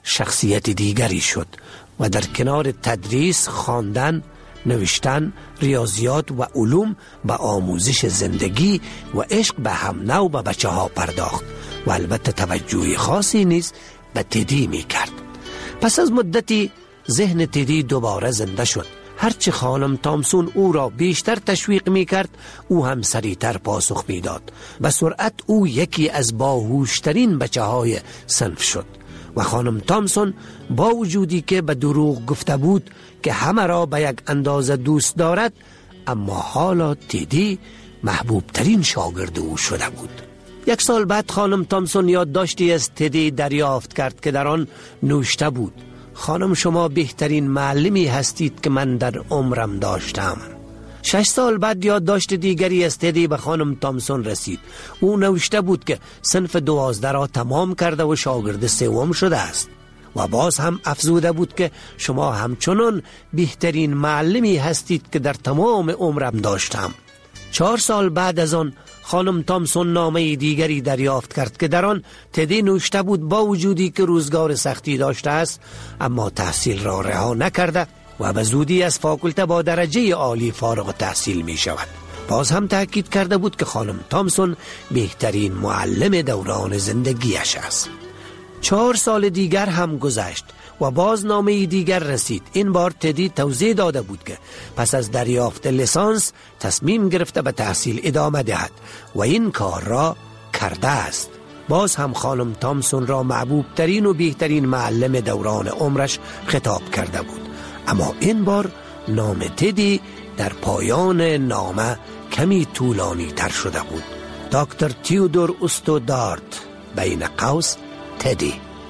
شخصیت دیگری شد و در کنار تدریس، خواندن، نوشتن، ریاضیات و علوم به آموزش زندگی و عشق به هم نو به بچه ها پرداخت و البته توجه خاصی نیز به تدی می کرد. پس از مدتی ذهن تدی دوباره زنده شد. هرچی خانم تامسون او را بیشتر تشویق می کرد، او هم سریعتر پاسخ می داد. به سرعت او یکی از باهوشترین بچه های صنف شد و خانم تامسون با وجودی که به دروغ گفته بود که همه را به یک اندازه دوست دارد، اما حالا تدی محبوب ترین شاگرد او شده بود. یک سال بعد خانم تامسون یادداشتی از تدی دریافت کرد که در آن نوشته بود: خانم، شما بهترین معلمی هستید که من در عمرم داشتم. شش سال بعد یادداشت دیگری از تدی به خانم تامسون رسید. او نوشته بود که صنف دوازده را تمام کرده و شاگرد سوم شده است و باز هم افزوده بود که شما همچنان بهترین معلمی هستید که در تمام عمرم داشتم. چهار سال بعد از آن خانم تامسون نامه دیگری دریافت کرد که در آن تدی نوشته بود با وجودی که روزگار سختی داشته است، اما تحصیل را رها نکرده و به زودی از فاکولته با درجه عالی فارغ التحصیل می شود. باز هم تأکید کرده بود که خانم تامسون بهترین معلم دوران زندگیش است. چهار سال دیگر هم گذشت و باز نامه دیگر رسید. این بار تدی توضیح داده بود که پس از دریافت لیسانس تصمیم گرفته به تحصیل ادامه دهد و این کار را کرده است. باز هم خانم تامسون را محبوب ترین و بهترین معلم دوران عمرش خطاب کرده بود، اما این بار نام تدی در پایان نامه کمی طولانی تر شده بود: دکتر تیودور استودارت، بین قوس تدی.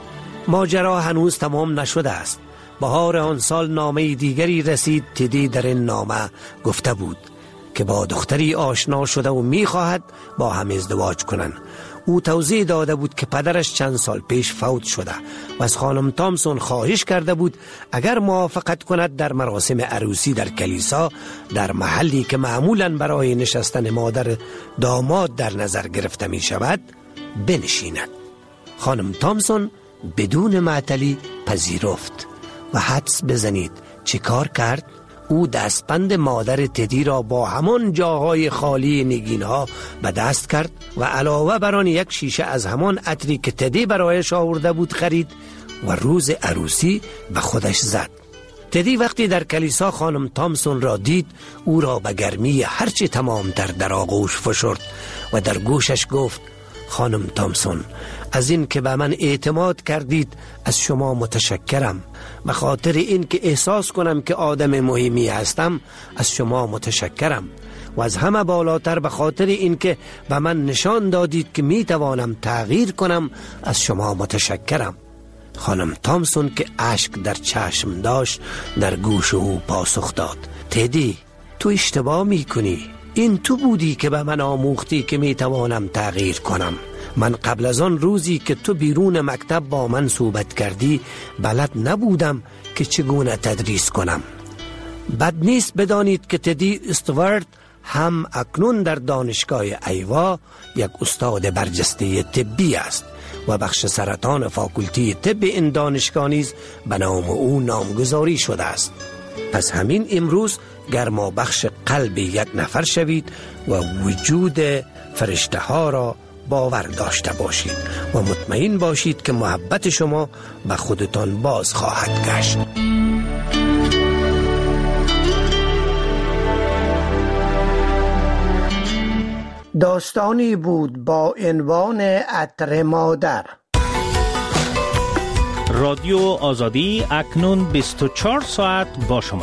ماجرا هنوز تمام نشده است. بهار آن سال نامه دیگری رسید. تدی در این نامه گفته بود که با دختری آشنا شده و می‌خواهد با هم ازدواج کنند. او توضیح داده بود که پدرش چند سال پیش فوت شده و از خانم تامسون خواهش کرده بود اگر موافقت کند در مراسم عروسی در کلیسا، در محلی که معمولاً برای نشستن مادر داماد در نظر گرفته می شود، بنشیند. خانم تامسون بدون معطلی پذیرفت و حدس بزنید چی کار کرد؟ او دستبند مادر تدی را با همان جاهای خالی نگینها به دست کرد و علاوه بر آن یک شیشه از همان عطری که تدی برایش آورده بود خرید و روز عروسی به خودش زد. تدی وقتی در کلیسا خانم تامسون را دید، او را به گرمی هرچی تمامتر در آغوش فشرد و در گوشش گفت: خانم تامسون، از این که به من اعتماد کردید از شما متشکرم. به خاطر این که احساس کنم که آدم مهمی هستم از شما متشکرم و از همه بالاتر به خاطر این که به من نشان دادید که می توانم تغییر کنم از شما متشکرم. خانم تامسون که اشک در چشم داشت در گوش او پاسخ داد: تدی، تو اشتباه می کنی. این تو بودی که به من آموختی که می توانم تغییر کنم. من قبل از آن روزی که تو بیرون مکتب با من صحبت کردی بلد نبودم که چگونه تدریس کنم. بد نیست بدانید که تدی استوارت هم اکنون در دانشگاه ایوا یک استاد برجسته طبی است و بخش سرطان فاکولتی طب این دانشگاه نیز به نام او نامگذاری شده است. پس همین امروز گرما بخش قلب یک نفر شوید و وجود فرشته ها را باور داشته باشید و مطمئن باشید که محبت شما به خودتان باز خواهد گشت. داستانی بود با عنوان عطر مادر. رادیو آزادی اکنون بیست و چهار ساعت با شما.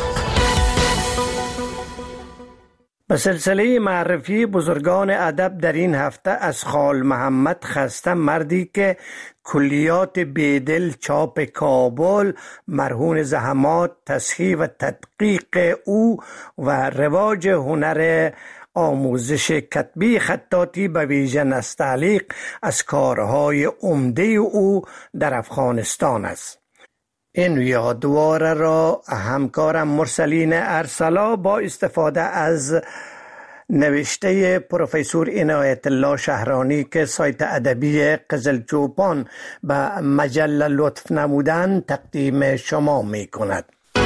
به سلسله معرفی بزرگان ادب در این هفته از خال محمد خسته، مردی که کلیات بیدل چاپ کابل مرهون زحمات تصحیح و تدقیق او و رواج هنر آموزش کتبی خطاطی به ویژه نستعلیق از کارهای عمده او در افغانستان است. این یادواره را همکارم مرسلین ارسلا با استفاده از نوشته پروفسور عنایت الله شهرانی که سایت ادبی قزلچوپان به مجله لطف نمودن تقدیم شما می کند.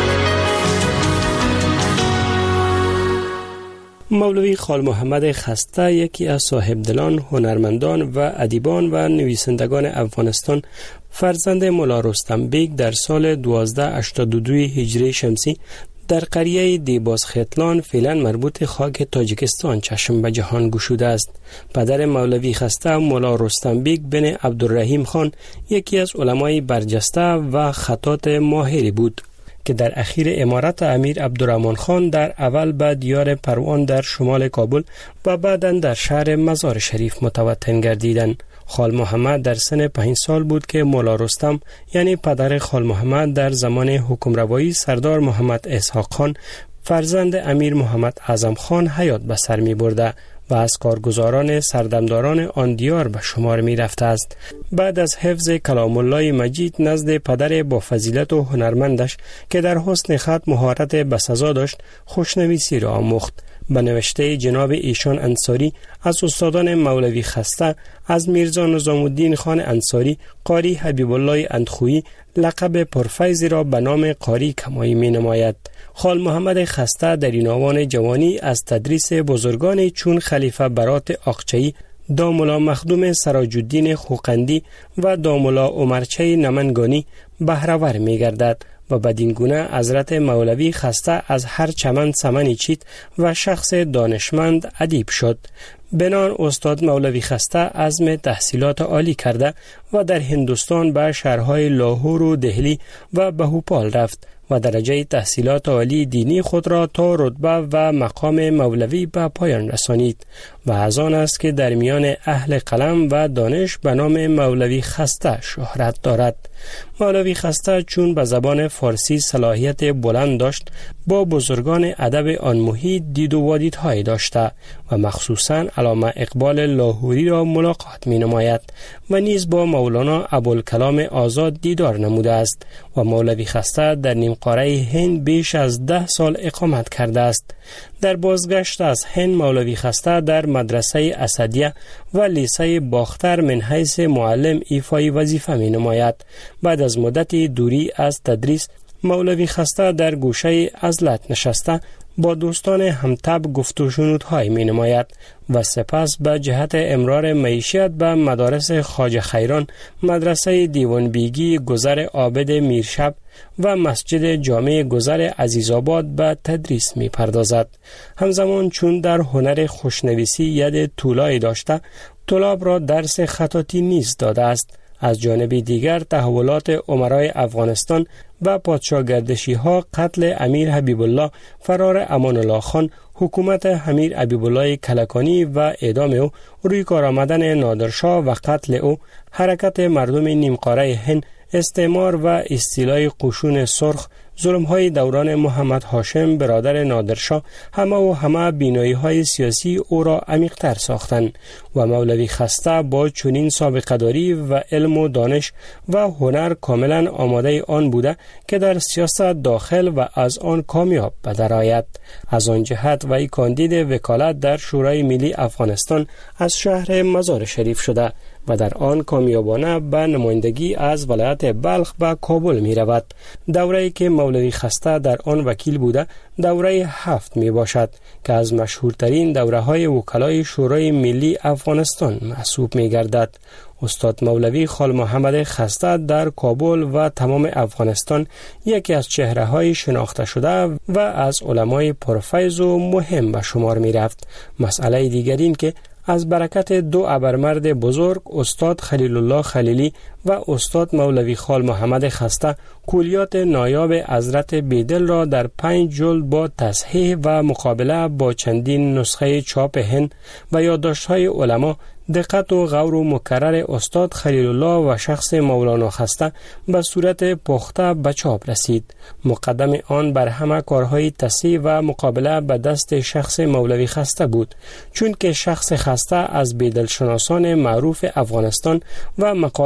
مولوی خال محمد خسته یکی از صاحبدلان، هنرمندان و ادیبان و نویسندگان افغانستان، فرزند مولا رستم بیگ در سال دوازده هشتاد و دو هجری شمسی در قریه دیباز خیتلان فعلا مربوط خاک تاجیکستان چشم به جهان گشوده است. پدر مولوی خسته مولا رستم بیگ بن عبدالرحیم خان یکی از علمای برجسته و خطاط ماهری بود که در اخیر امارت امیر عبدالرحمن خان در اول به دیار پروان در شمال کابل و بعداً در شهر مزار شریف متوطن گردیدند. خال محمد در سن پنج سال بود که مولا رستم یعنی پدر خال محمد در زمان حکمروایی سردار محمد اسحاق خان فرزند امیر محمد اعظم خان حیات به سر می برده و از کارگزاران سردمداران آن دیار به شمار می رفته است. بعد از حفظ کلام الله مجید نزد پدر با فضیلت و هنرمندش که در حسن خط مهارت بسزا داشت خوشنویسی را آموخت. به نوشته جناب ایشان انصاری از استادان مولوی خسته از میرزا نظام الدین خان انصاری قاری حبیب الله اندخویی لقب پرفیضی را به نام قاری کمایی می نماید. خال محمد خسته در این آوان جوانی از تدریس بزرگان چون خلیفه برات آقچه‌ای، داملا مخدوم سراج الدین خوقندی و داملا عمرچه نمنگانی بهره‌ور می گردد و بدین گونه حضرت مولوی خسته از هر چمن سمنی چید و شخص دانشمند ادیب شد. بنان استاد مولوی خسته عزم تحصیلات عالی کرده و در هندوستان به شهرهای لاهور و دهلی و بهوپال رفت و درجه تحصیلات عالی دینی خود را تا رتبه و مقام مولوی به پایان رسانید و از آن است که در میان اهل قلم و دانش به نام مولوی خسته شهرت دارد. مولوی خسته چون به زبان فارسی صلاحیت بلند داشت، با بزرگان ادب آن محیط دید و وادیدهایی داشته و مخصوصاً علامه اقبال لاهوری را ملاقات می نماید و نیز با مولانا ابوالکلام آزاد دیدار نموده است و مولوی خسته در نیم قاره هند بیش از ده سال اقامت کرده است. در بازگشت از هند مولوی خسته در مدرسه اسدیه و لیسه باختر من حیث معلم ایفای وظیفه می نماید. بعد از مدتی دوری از تدریس مولوی خسته در گوشه عزلت نشسته با دوستان همتب گفت و شنودهای می نماید و سپس به جهت امرار معیشت به مدارس خواجه خیران، مدرسه دیوان بیگی گذر عابد میرشب و مسجد جامع گذر عزیزآباد به تدریس می پردازد. همزمان چون در هنر خوشنویسی ید طولایی داشته، طلاب را درس خطاطی نیز داده است. از جانب دیگر تحولات امرای افغانستان و پادشاهگردشی ها، قتل امیر حبیب الله، فرار امان الله خان، حکومت امیر حبیب الله کلکانی و اعدام او، روی کار آمدن نادرشاه و قتل او، حرکت مردم نیمقاره هند، استعمار و استیلای قشون سرخ، ظلم‌های دوران محمد هاشم برادر نادرشاه، همه و همه بینایی‌های سیاسی او را عمیق‌تر ساختند و مولوی خسته با چنین سابقه‌داری و علم و دانش و هنر کاملا آماده آن بوده که در سیاست داخل و از آن کامیاب بدرآید. از آن جهت وی کاندید وکالت در شورای ملی افغانستان از شهر مزار شریف شده و در آن کامیابانه به نمایندگی از ولایت بلخ به کابل می رود. دوره‌ای که مولوی خسته در آن وکیل بوده دوره هفت می باشد که از مشهورترین دوره های وکلای شورای ملی افغانستان محسوب می گردد. استاد مولوی خال محمد خسته در کابل و تمام افغانستان یکی از چهره های شناخته شده و از علمای پرفیض و مهم به شمار می رفت. مسئله دیگر این که از برکت دو ابرمرد بزرگ استاد خلیل الله خلیلی و استاد مولوی خال محمد خسته کلیات نایاب حضرت بیدل را در پنج جلد با تصحیح و مقابله با چندین نسخه چاپ هند و یادداشت‌های علما، دقت و غور و مکرر استاد خلیل الله و شخص مولانا خسته به صورت پخته به چاپ رسید. مقدم آن بر همه کارهای تصحیح و مقابله به دست شخص مولوی خسته بود، چون که شخص خسته از بیدل شناسان معروف افغانستان و مقالات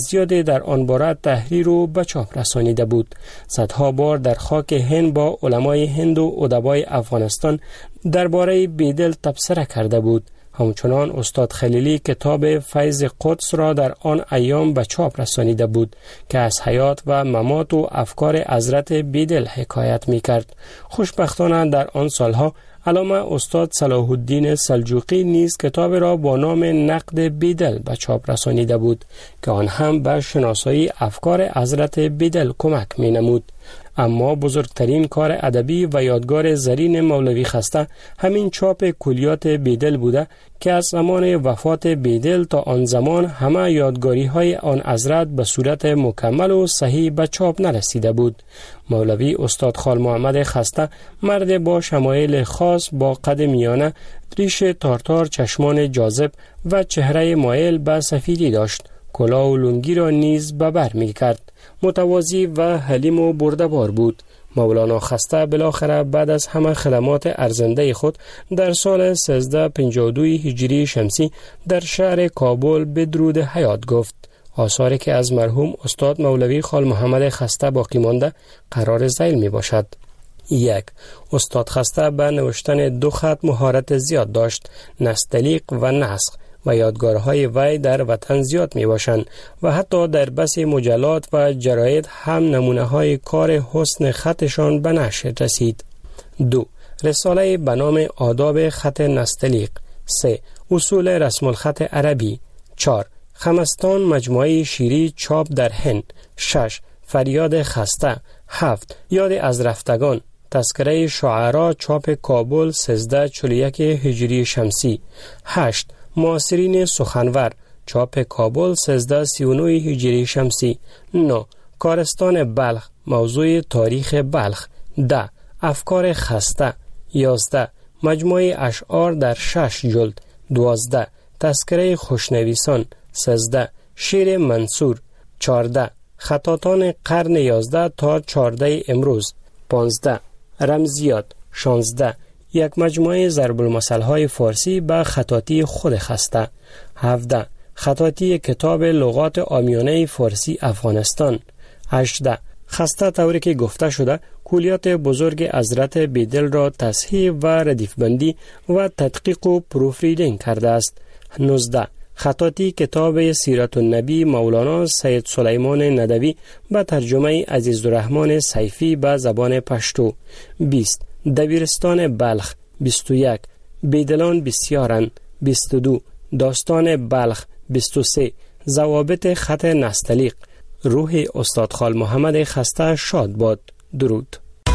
زیادی در آن باره تحریر و به چاپ رسانیده بود. صدها بار در خاک هند با علمای هند و ادبای افغانستان درباره بیدل تبصره کرده بود. همچنان استاد خلیلی کتاب فیض قدس را در آن ایام به چاپ رسانیده بود که از حیات و ممات و افکار حضرت بیدل حکایت می کرد. خوشبختانه در آن سالها علامه استاد صلاح الدین سلجوقی نیز کتاب را با نام نقد بیدل به چاپ رسانیده بود که آن هم به شناسایی افکار حضرت بیدل کمک می نمود. اما بزرگترین کار ادبی و یادگار زرین مولوی خسته همین چاپ کلیات بیدل بوده که از زمان وفات بیدل تا آن زمان همه یادگاری های آن حضرت به صورت مکمل و صحیح به چاپ نرسیده بود. مولوی استاد خال محمد خسته مرد با شمایل خاص با قد میانه، ریش تارتار، چشمان جاذب و چهره مایل به سفیدی داشت. کلاه و لنگی را نیز به بر می کرد. متواضع و حلیم و بردبار بود. مولانا خسته بالاخره بعد از همه خدمات ارزنده خود در سال سیزده صد و پنجاه و دو هجری شمسی در شهر کابل به درود حیات گفت. آثاری که از مرحوم استاد مولوی خال محمد خسته باقی مانده قرار ذیل می باشد. یک، استاد خسته به نوشتن دو خط مهارت زیاد داشت، نستعلیق و نسخ، و یادگارهای وی در وطن زیاد می باشند و حتی در بس مجلات و جراید هم نمونه های کار حسن خطشان به نشر رسید. دو، رساله به نام آداب خط نستعلیق. سه، اصول رسم الخط عربی. چهار، خمستان مجموعه شیری چاپ در هند. شش، فریاد خسته. هفت، یاد از رفتگان. تذکره شعرا چاپ کابل سیزده صد و چهل و یک هجری شمسی. هشت، معاصرین سخنور چاپ کابل سیزده صد و سی و نه هجری شمسی. نه، کارستان بلخ موضوع تاریخ بلخ. ده، افکار خسته. یازده، مجموعه اشعار در شش جلد. دوازده، تذکره خوشنویسان. سیزده، شعر منصور. چهارده، خطاطان قرن یازده تا چهارده امروز. پانزده، رمزیات. شانزده، یک مجموعه ضرب المثل های فارسی به خطاطی خود خسته. هفده، خطاطی کتاب لغات عامیانه فارسی افغانستان. هجده، خسته طوری که گفته شده کلیات بزرگ حضرت بیدل را تصحیح و ردیف بندی و تدقیق و پروف ریدینگ کرده است. نوزده، خطاطی کتاب سیرت النبی مولانا سید سلیمان ندوی به ترجمه عزیزالرحمن سیفی به زبان پشتو. بیست، دبیرستان بلخ. بیست و یک، بیدلان بسیارن. بیست و دو، داستان بلخ. بیست و سه، ضوابط خط نستعلیق. روح استاد خال محمد خسته شاد باد. درود.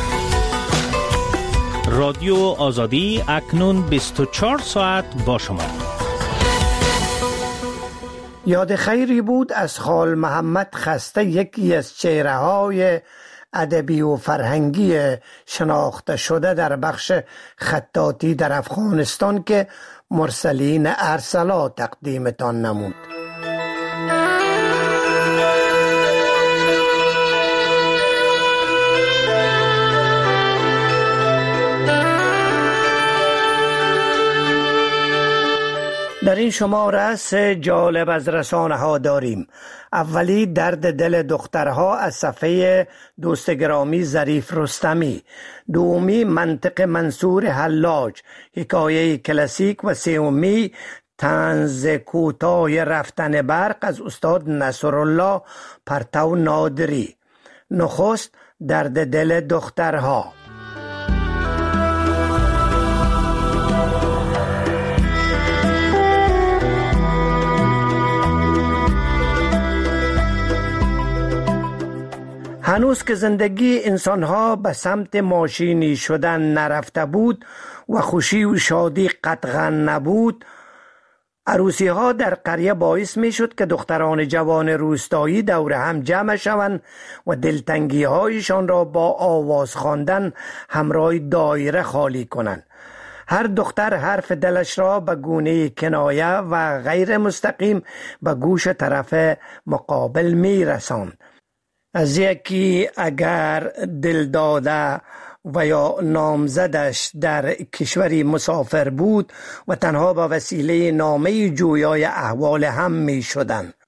رادیو آزادی اکنون بیست و چهار ساعت با شما. یاد خیری بود از خال محمد خسته، یکی از چهره‌های ادبی و فرهنگی شناخته شده در بخش خطاطی در افغانستان که مرسلین ارسلا تقدیمتان نمود. در این شماره سه جالب از رسانه ها داریم. اولی درد دل دخترها از صفحه دوست گرامی ظریف رستمی. دومی منطق منصور حلاج، حکایه کلاسیک. و سومی طنز کوتاه رفتن برق از استاد نصرالله پرتو نادری. نخست درد دل دخترها. هنوز که زندگی انسانها به سمت ماشینی شدن نرفته بود و خوشی و شادی قطعا نبود، عروسی ها در قریه باعث می شد که دختران جوان روستایی دور هم جمع شوند و دلتنگی هایشان را با آواز خواندن همراه دایره خالی کنند. هر دختر حرف دلش را به گونه کنایه و غیر مستقیم به گوش طرف مقابل می رساند. از یکی اگر دل داده و یا نامزدش در کشوری مسافر بود و تنها به وسیله نامه جویای احوال هم می شدن.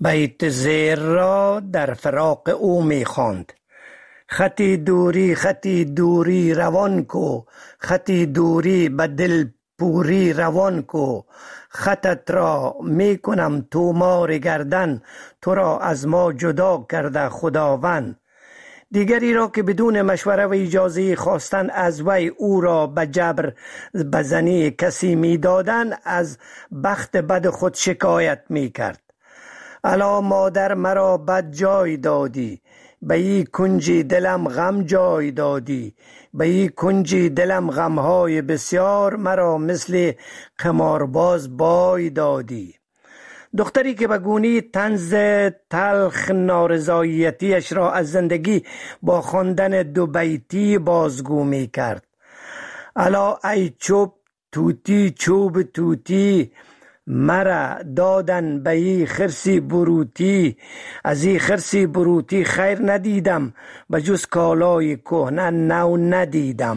بیت زیر را در فراق او می خواند: خطی دوری خطی دوری روان کو، خطی دوری به دل پوری روان کو، خطت را می کنم تو مار گردن، تو را از ما جدا کرده خداوند. دیگری را که بدون مشوره و اجازه خواستن از وی او را به جبر بزنی کسی می دادن، از بخت بد خود شکایت می کرد: الا مادر مرا بد جای دادی، به ای کنجی دلم غم جای دادی، به ای کنجی دلم غمهای بسیار، مرا مثل قمارباز بای دادی. دختری که به گونی طنز تلخ نارضایتیش را از زندگی با خواندن دو بیتی بازگو می کرد: الا ای چوب توتی چوب توتی، مرا دادن به ای خرسی بروتی، از ای خرسی بروتی خیر ندیدم، به جز کالای کهنه نو ندیدم.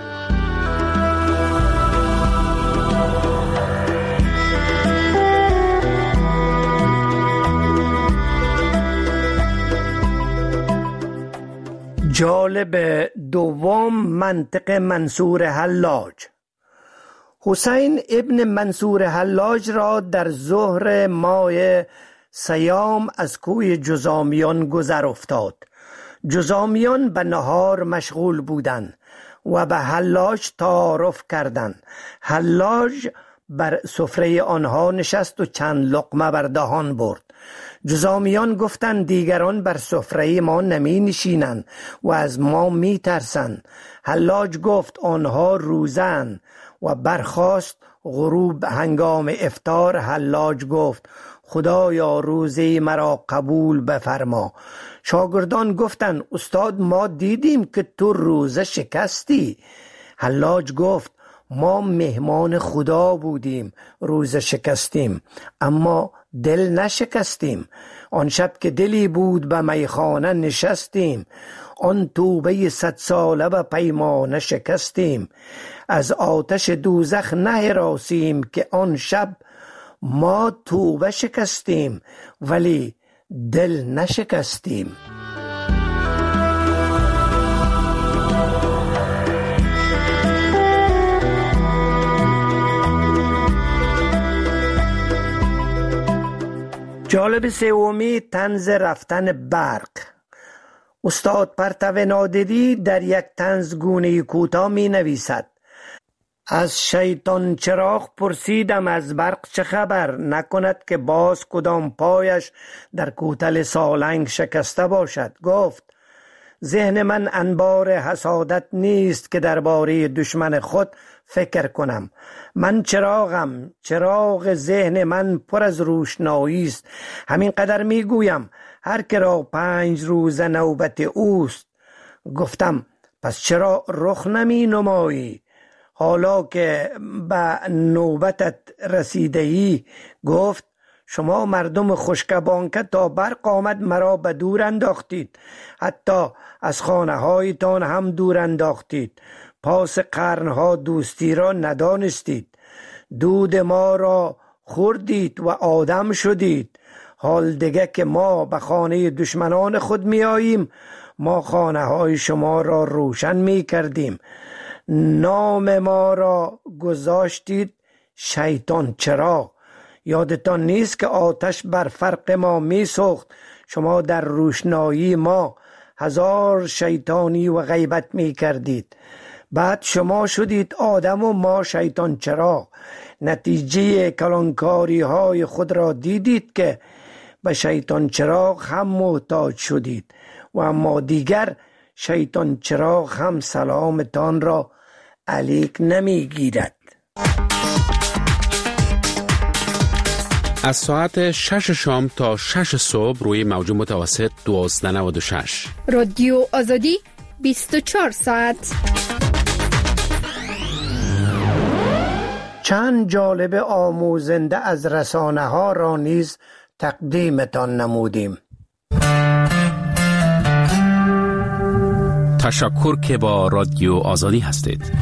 جالب دوم منطق منصور حلاج. حسین ابن منصور حلاج را در ظهر ماه سیام از کوی جذامیان گذر افتاد. جذامیان به نهار مشغول بودند و به حلاج تعارف کردند. حلاج بر سفره آنها نشست و چند لقمه بر دهان برد. جذامیان گفتند دیگران بر سفره ما نمی نشینند و از ما می ترسند. حلاج گفت آنها روزند و برخاست. غروب هنگام افطار حلاج گفت خدایا روزه مرا قبول بفرما. شاگردان گفتند استاد ما دیدیم که تو روزه شکستی. حلاج گفت ما مهمان خدا بودیم، روزه شکستیم اما دل نشکستیم. آن شب که دلی بود به میخانه نشستیم، آن توبه صد ساله به پیمانه شکستیم. از آتش دوزخ نهراسیم که آن شب ما توبه شکستیم، ولی دل نشکستیم. جالب سومی طنز رفتن برق. استاد پرتو نادری در یک طنز گونه کوتاه می نویسد: از شیطان چراغ پرسیدم از برق چه خبر، نکند که باز کدام پایش در کوتل سالنگ شکسته باشد. گفت ذهن من انبار حسادت نیست که درباره دشمن خود فکر کنم. من چراغم، چراغ ذهن من پر از روشنایی است. همین قدر می گویم هر که را پنج روز نوبت اوست. گفتم پس چرا رخ نمی نمایی حالا که به نوبتت رسیده ای؟ گفت شما مردم خوشگبانکه تا برق آمد مرا به دور انداختید، حتی از خانه هایتان هم دور انداختید. پاس قرنها دوستی را ندانستید، دود ما را خوردید و آدم شدید. حال دیگه که ما به خانه دشمنان خود می آییم، ما خانه های شما را روشن می کردیم. نام ما را گذاشتید شیطان چراغ. یادتان نیست که آتش بر فرق ما می سوخت، شما در روشنایی ما هزار شیطانی و غیبت می کردید. بعد شما شدید آدم و ما شیطان چراغ. نتیجه کلانکاری های خود را دیدید که به شیطان چراغ هم محتاج شدید و اما دیگر شیطان چراغ هم سلامتان را علیک نمی گیرد. از ساعت شش شام تا شش صبح روی موج متوسط دوازده و نود و شش. رادیو آزادی بیست و چهار ساعت. چند جالب آموزنده از رسانه ها را نیز تقدیمتان نمودیم. تشکر که با رادیو آزادی هستید.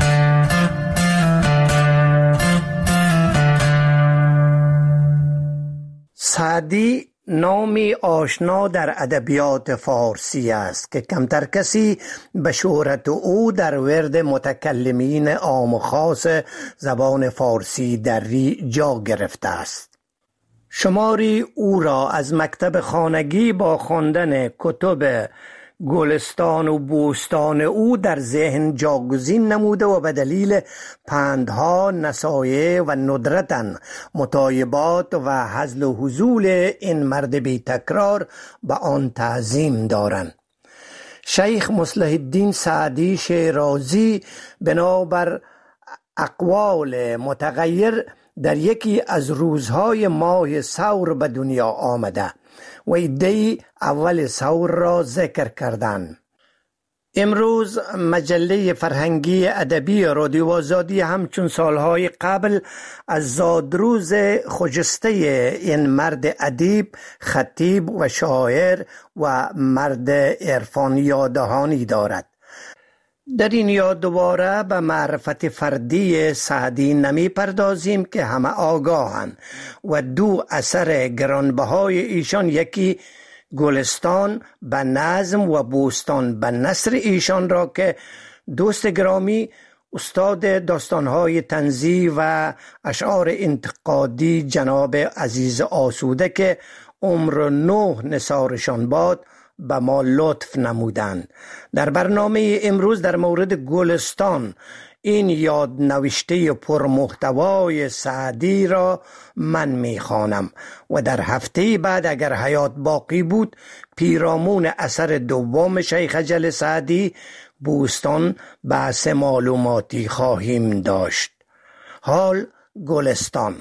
سعدی نامی آشنا در ادبیات فارسی است که کمتر کسی به شهرت او در ورد متکلمین عام و خاص زبان فارسی دری جا گرفته است. شماری او را از مکتب خانگی با خواندن کتب گلستان و بوستان او در ذهن جاگزین نموده و به دلیل پندها، نصایح و ندرتاً مطایبات و هزل و هزول این مرد بی تکرار به آن تعظیم دارند. شیخ مصلح الدین سعدی شیرازی بنابر اقوال متغیر در یکی از روزهای ماه ثور به دنیا آمده و عده‌ای اول ثور را ذکر کردند. امروز مجله فرهنگی ادبی رادیو آزادی همچون سالهای قبل از زادروز خجسته این مرد ادیب، خطیب و شاعر و مرد عرفان یادهانی دارد. در این یاد دوباره به معرفت فردی سعدی نمی پردازیم که همه آگاهند و دو اثر گرانبهای ایشان، یکی گلستان به نظم و بوستان به نثر ایشان را که دوست گرامی استاد داستانهای طنزی و اشعار انتقادی جناب عزیز آسوده که عمر نه نثارشان باد به ما لطف نمودند. در برنامه امروز در مورد گلستان این یاد نوشته پرمحتوای سعدی را من میخوانم و در هفته بعد اگر حیات باقی بود پیرامون اثر دوم شیخ اجل سعدی بوستان بحث معلوماتی خواهیم داشت. حال گلستان.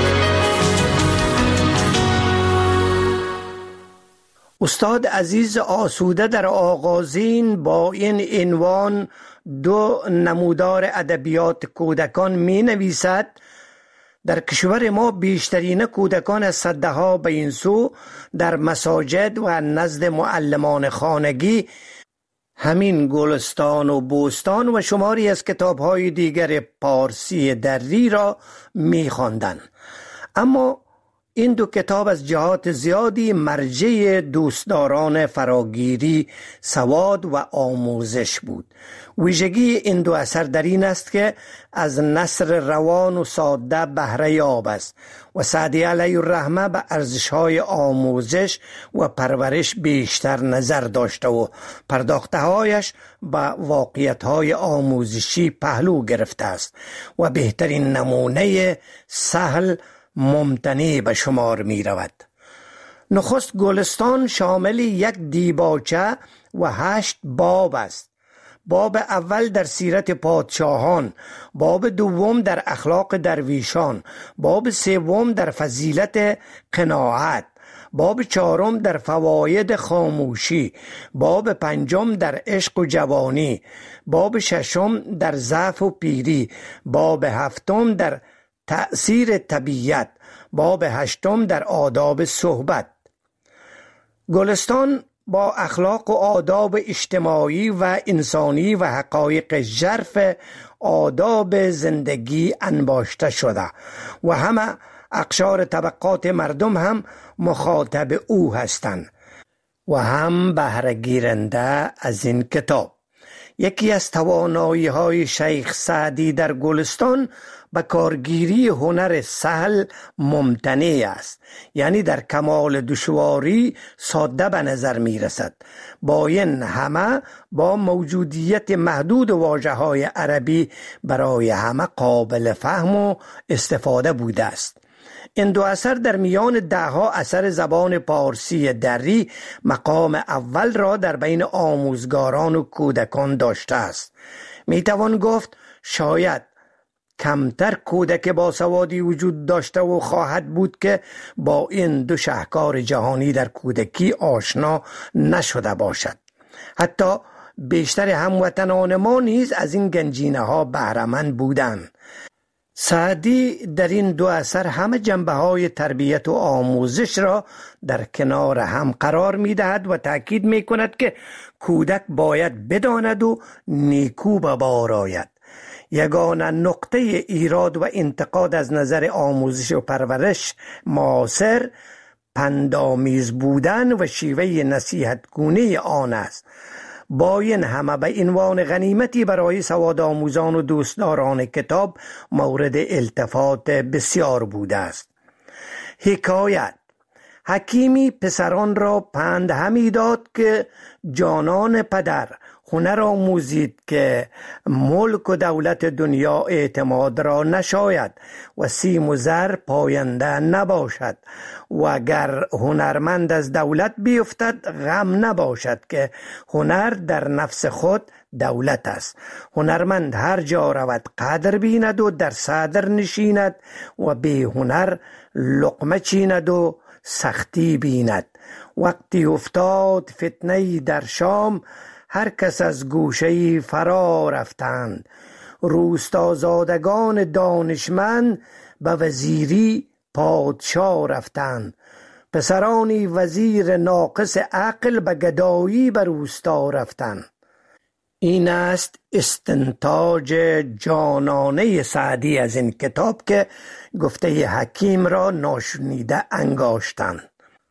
استاد عزیز آسوده در آغازین با این عنوان دو نمودار ادبیات کودکان می نویسد: در کشور ما بیشترین کودکان از صده ها به این سو در مساجد و نزد معلمان خانگی همین گلستان و بوستان و شماری از کتاب‌های دیگر پارسی دری را می خواندند. اما این دو کتاب از جهات زیادی مرجع دوستداران فراگیری، سواد و آموزش بود. ویژگی این دو اثر در این است که از نثر روان و ساده بهره یاب است و سعدی علیه الرحمه به ارزش‌های آموزش و پرورش بیشتر نظر داشته و پرداخته‌هایش به واقعیت‌های آموزشی پهلو گرفته است و بهترین نمونه سهل ممتنع به شمار می رود. نخست گلستان شامل یک دیباچه و هشت باب است. باب اول در سیرت پادشاهان، باب دوم در اخلاق درویشان، باب سوم در فضیلت قناعت، باب چهارم در فواید خاموشی، باب پنجم در عشق و جوانی، باب ششم در ضعف و پیری، باب هفتم در تأثیر طبیعت، باب هشتم در آداب صحبت. گلستان با اخلاق و آداب اجتماعی و انسانی و حقایق ژرف آداب زندگی انباشته شده و همه اقشار طبقات مردم هم مخاطب او هستند و هم بهره گیرنده از این کتاب. یکی از توانایی های شیخ سعدی در گلستان به کارگیری هنر سهل ممتنع است، یعنی در کمال دشواری ساده به نظر می رسد. با این همه با موجودیت محدود واژه های عربی برای همه قابل فهم و استفاده بوده است. این دو اثر در میان دهها اثر زبان پارسی دری مقام اول را در بین آموزگاران و کودکان داشته است. می توان گفت شاید کمتر کودک باسوادی وجود داشته و خواهد بود که با این دو شاهکار جهانی در کودکی آشنا نشده باشد. حتی بیشتر هموطنان ما نیز از این گنجینه ها بهره‌مند بودند. سعدی در این دو اثر همه جنبه های تربیت و آموزش را در کنار هم قرار می دهد و تأکید می کند که کودک باید بداند و نیکو به بار آید. یگانه نقطه ایراد و انتقاد از نظر آموزش و پرورش معاصر پندآمیز بودن و شیوه نصیحت گونه آن است. با این همه به عنوان غنیمتی برای سواد آموزان و دوستداران کتاب مورد التفات بسیار بوده است. حکایت: حکیمی پسران را پند همی داد که جانان پدر هنر آموزید که ملک و دولت دنیا اعتماد را نشاید و سیم و زر پاینده نباشد و اگر هنرمند از دولت بیفتد غم نباشد که هنر در نفس خود دولت است. هنرمند هر جا رود قدر بیند و در صدر نشیند و بی هنر لقمه چیند و سختی بیند. وقتی افتاد فتنه در شام هر کس از گوشه‌ای فرا رفتند. روستازادگان دانشمند به وزیری پادشاه رفتند. پسرانی وزیر ناقص عقل به گدایی به روستا رفتند. این است استنتاج جانانه سعدی از این کتاب که گفته حکیم را ناشنیده انگاشتند.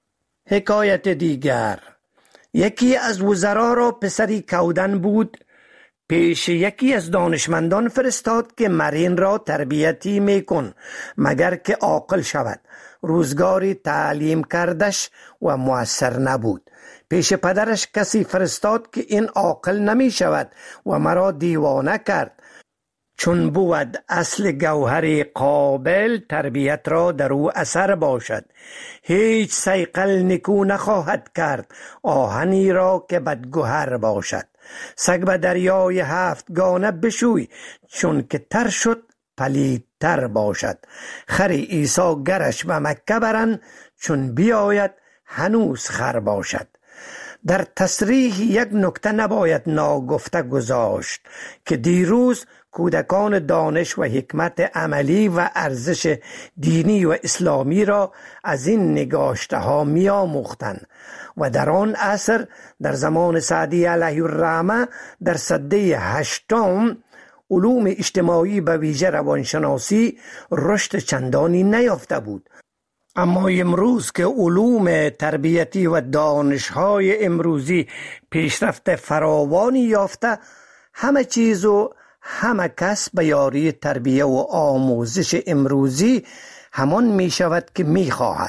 حکایت دیگر: یکی از وزرا را پسری کودن بود. پیش یکی از دانشمندان فرستاد که مرین را تربیتی میکن مگر که عاقل شود. روزگاری تعلیم کردش و مؤثر نبود. پیش پدرش کسی فرستاد که این عاقل نمی شود و مرا دیوانه کرد. چون بود اصل گوهر قابل تربیت را در او اثر باشد. هیچ صیقل نکو نخواهد کرد آهنی را که بدگوهر باشد. سگ به دریای هفتگانه بشوی چون که تر شد پلیدتر باشد. خر عیسی گرش به مکه برن چون بیاید هنوز خر باشد. در تصریح یک نکته نباید ناگفته گذاشت که دیروز کودکان دانش و حکمت عملی و ارزش دینی و اسلامی را از این نگاشته ها می آموختند و در آن عصر در زمان سعدی علیه الرحمه در سده هشتم علوم اجتماعی به ویژه روانشناسی رشد چندانی نیافته بود. اما امروز که علوم تربیتی و دانش‌های امروزی پیشرفت فراوانی یافته، همه چیز و همه کس به یاری تربیه و آموزش امروزی همان می شود که می خواهد.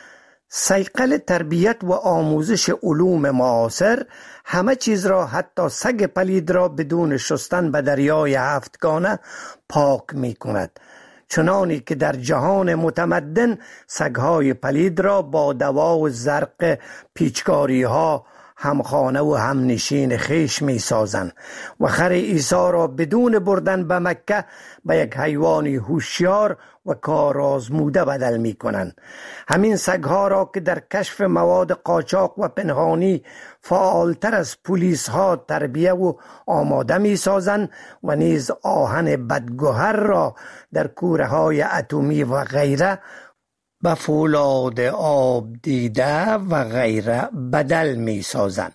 صیقل تربیت و آموزش علوم معاصر همه چیز را حتی سگ پلید را بدون شستن به دریای هفتگانه پاک می کند، چنانی که در جهان متمدن سگهای پلید را با دوا و زرق پیچکاری ها همخانه و همنشین خیش می سازند و خر عیسی را بدون بردن به مکه به یک حیوانی هوشیار و کارآزموده بدل می کنند. همین سگها را که در کشف مواد قاچاق و پنهانی فعالتر از پلیس ها تربیه و آماده می سازند و نیز آهن بدگوهر را در کوره های اتمی و غیره به فولاد آب دیده و غیره بدل می سازند.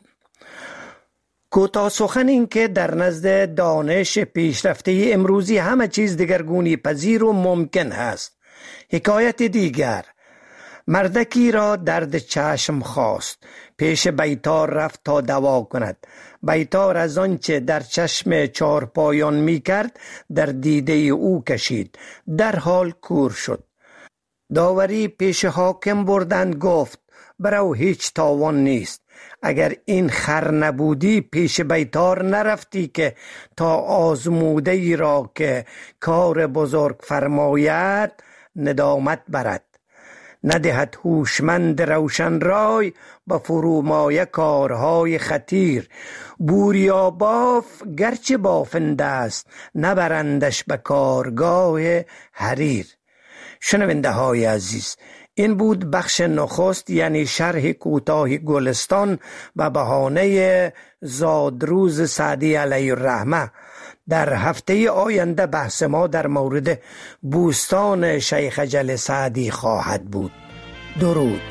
کوتاه سخن این که در نزد دانش پیشرفته امروزی همه چیز دگرگونی پذیر و ممکن است. حکایت دیگر: مردکی را درد چشم خواست. پیش بیطار رفت تا دوا کند. بیطار از آنچه در چشم چارپایان می کرد در دیده او کشید. در حال کور شد. داوری پیش حاکم بردند. گفت برو هیچ تاوان نیست. اگر این خر نبودی پیش بیطار نرفتی که تا آزموده ای را که کار بزرگ فرماید ندامت برد. ندهد هوشمند روشن رای به فرومایه کارهای خطیر. بوریا باف گرچه بافنده است نبرندش به کارگاه حریر. شنونده های عزیز، این بود بخش نخست، یعنی شرح کوتاه گلستان و بهانه زادروز سعدی علیه الرحمه. در هفته آینده بحث ما در مورد بوستان شیخ اجل سعدی خواهد بود. درود.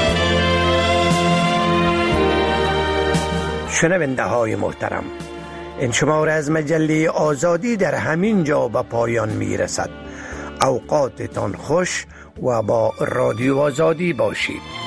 شنونده های محترم، این شماره از مجله آزادی در همین جا به پایان می رسد. اوقاتتان خوش و با رادیو آزادی باشید.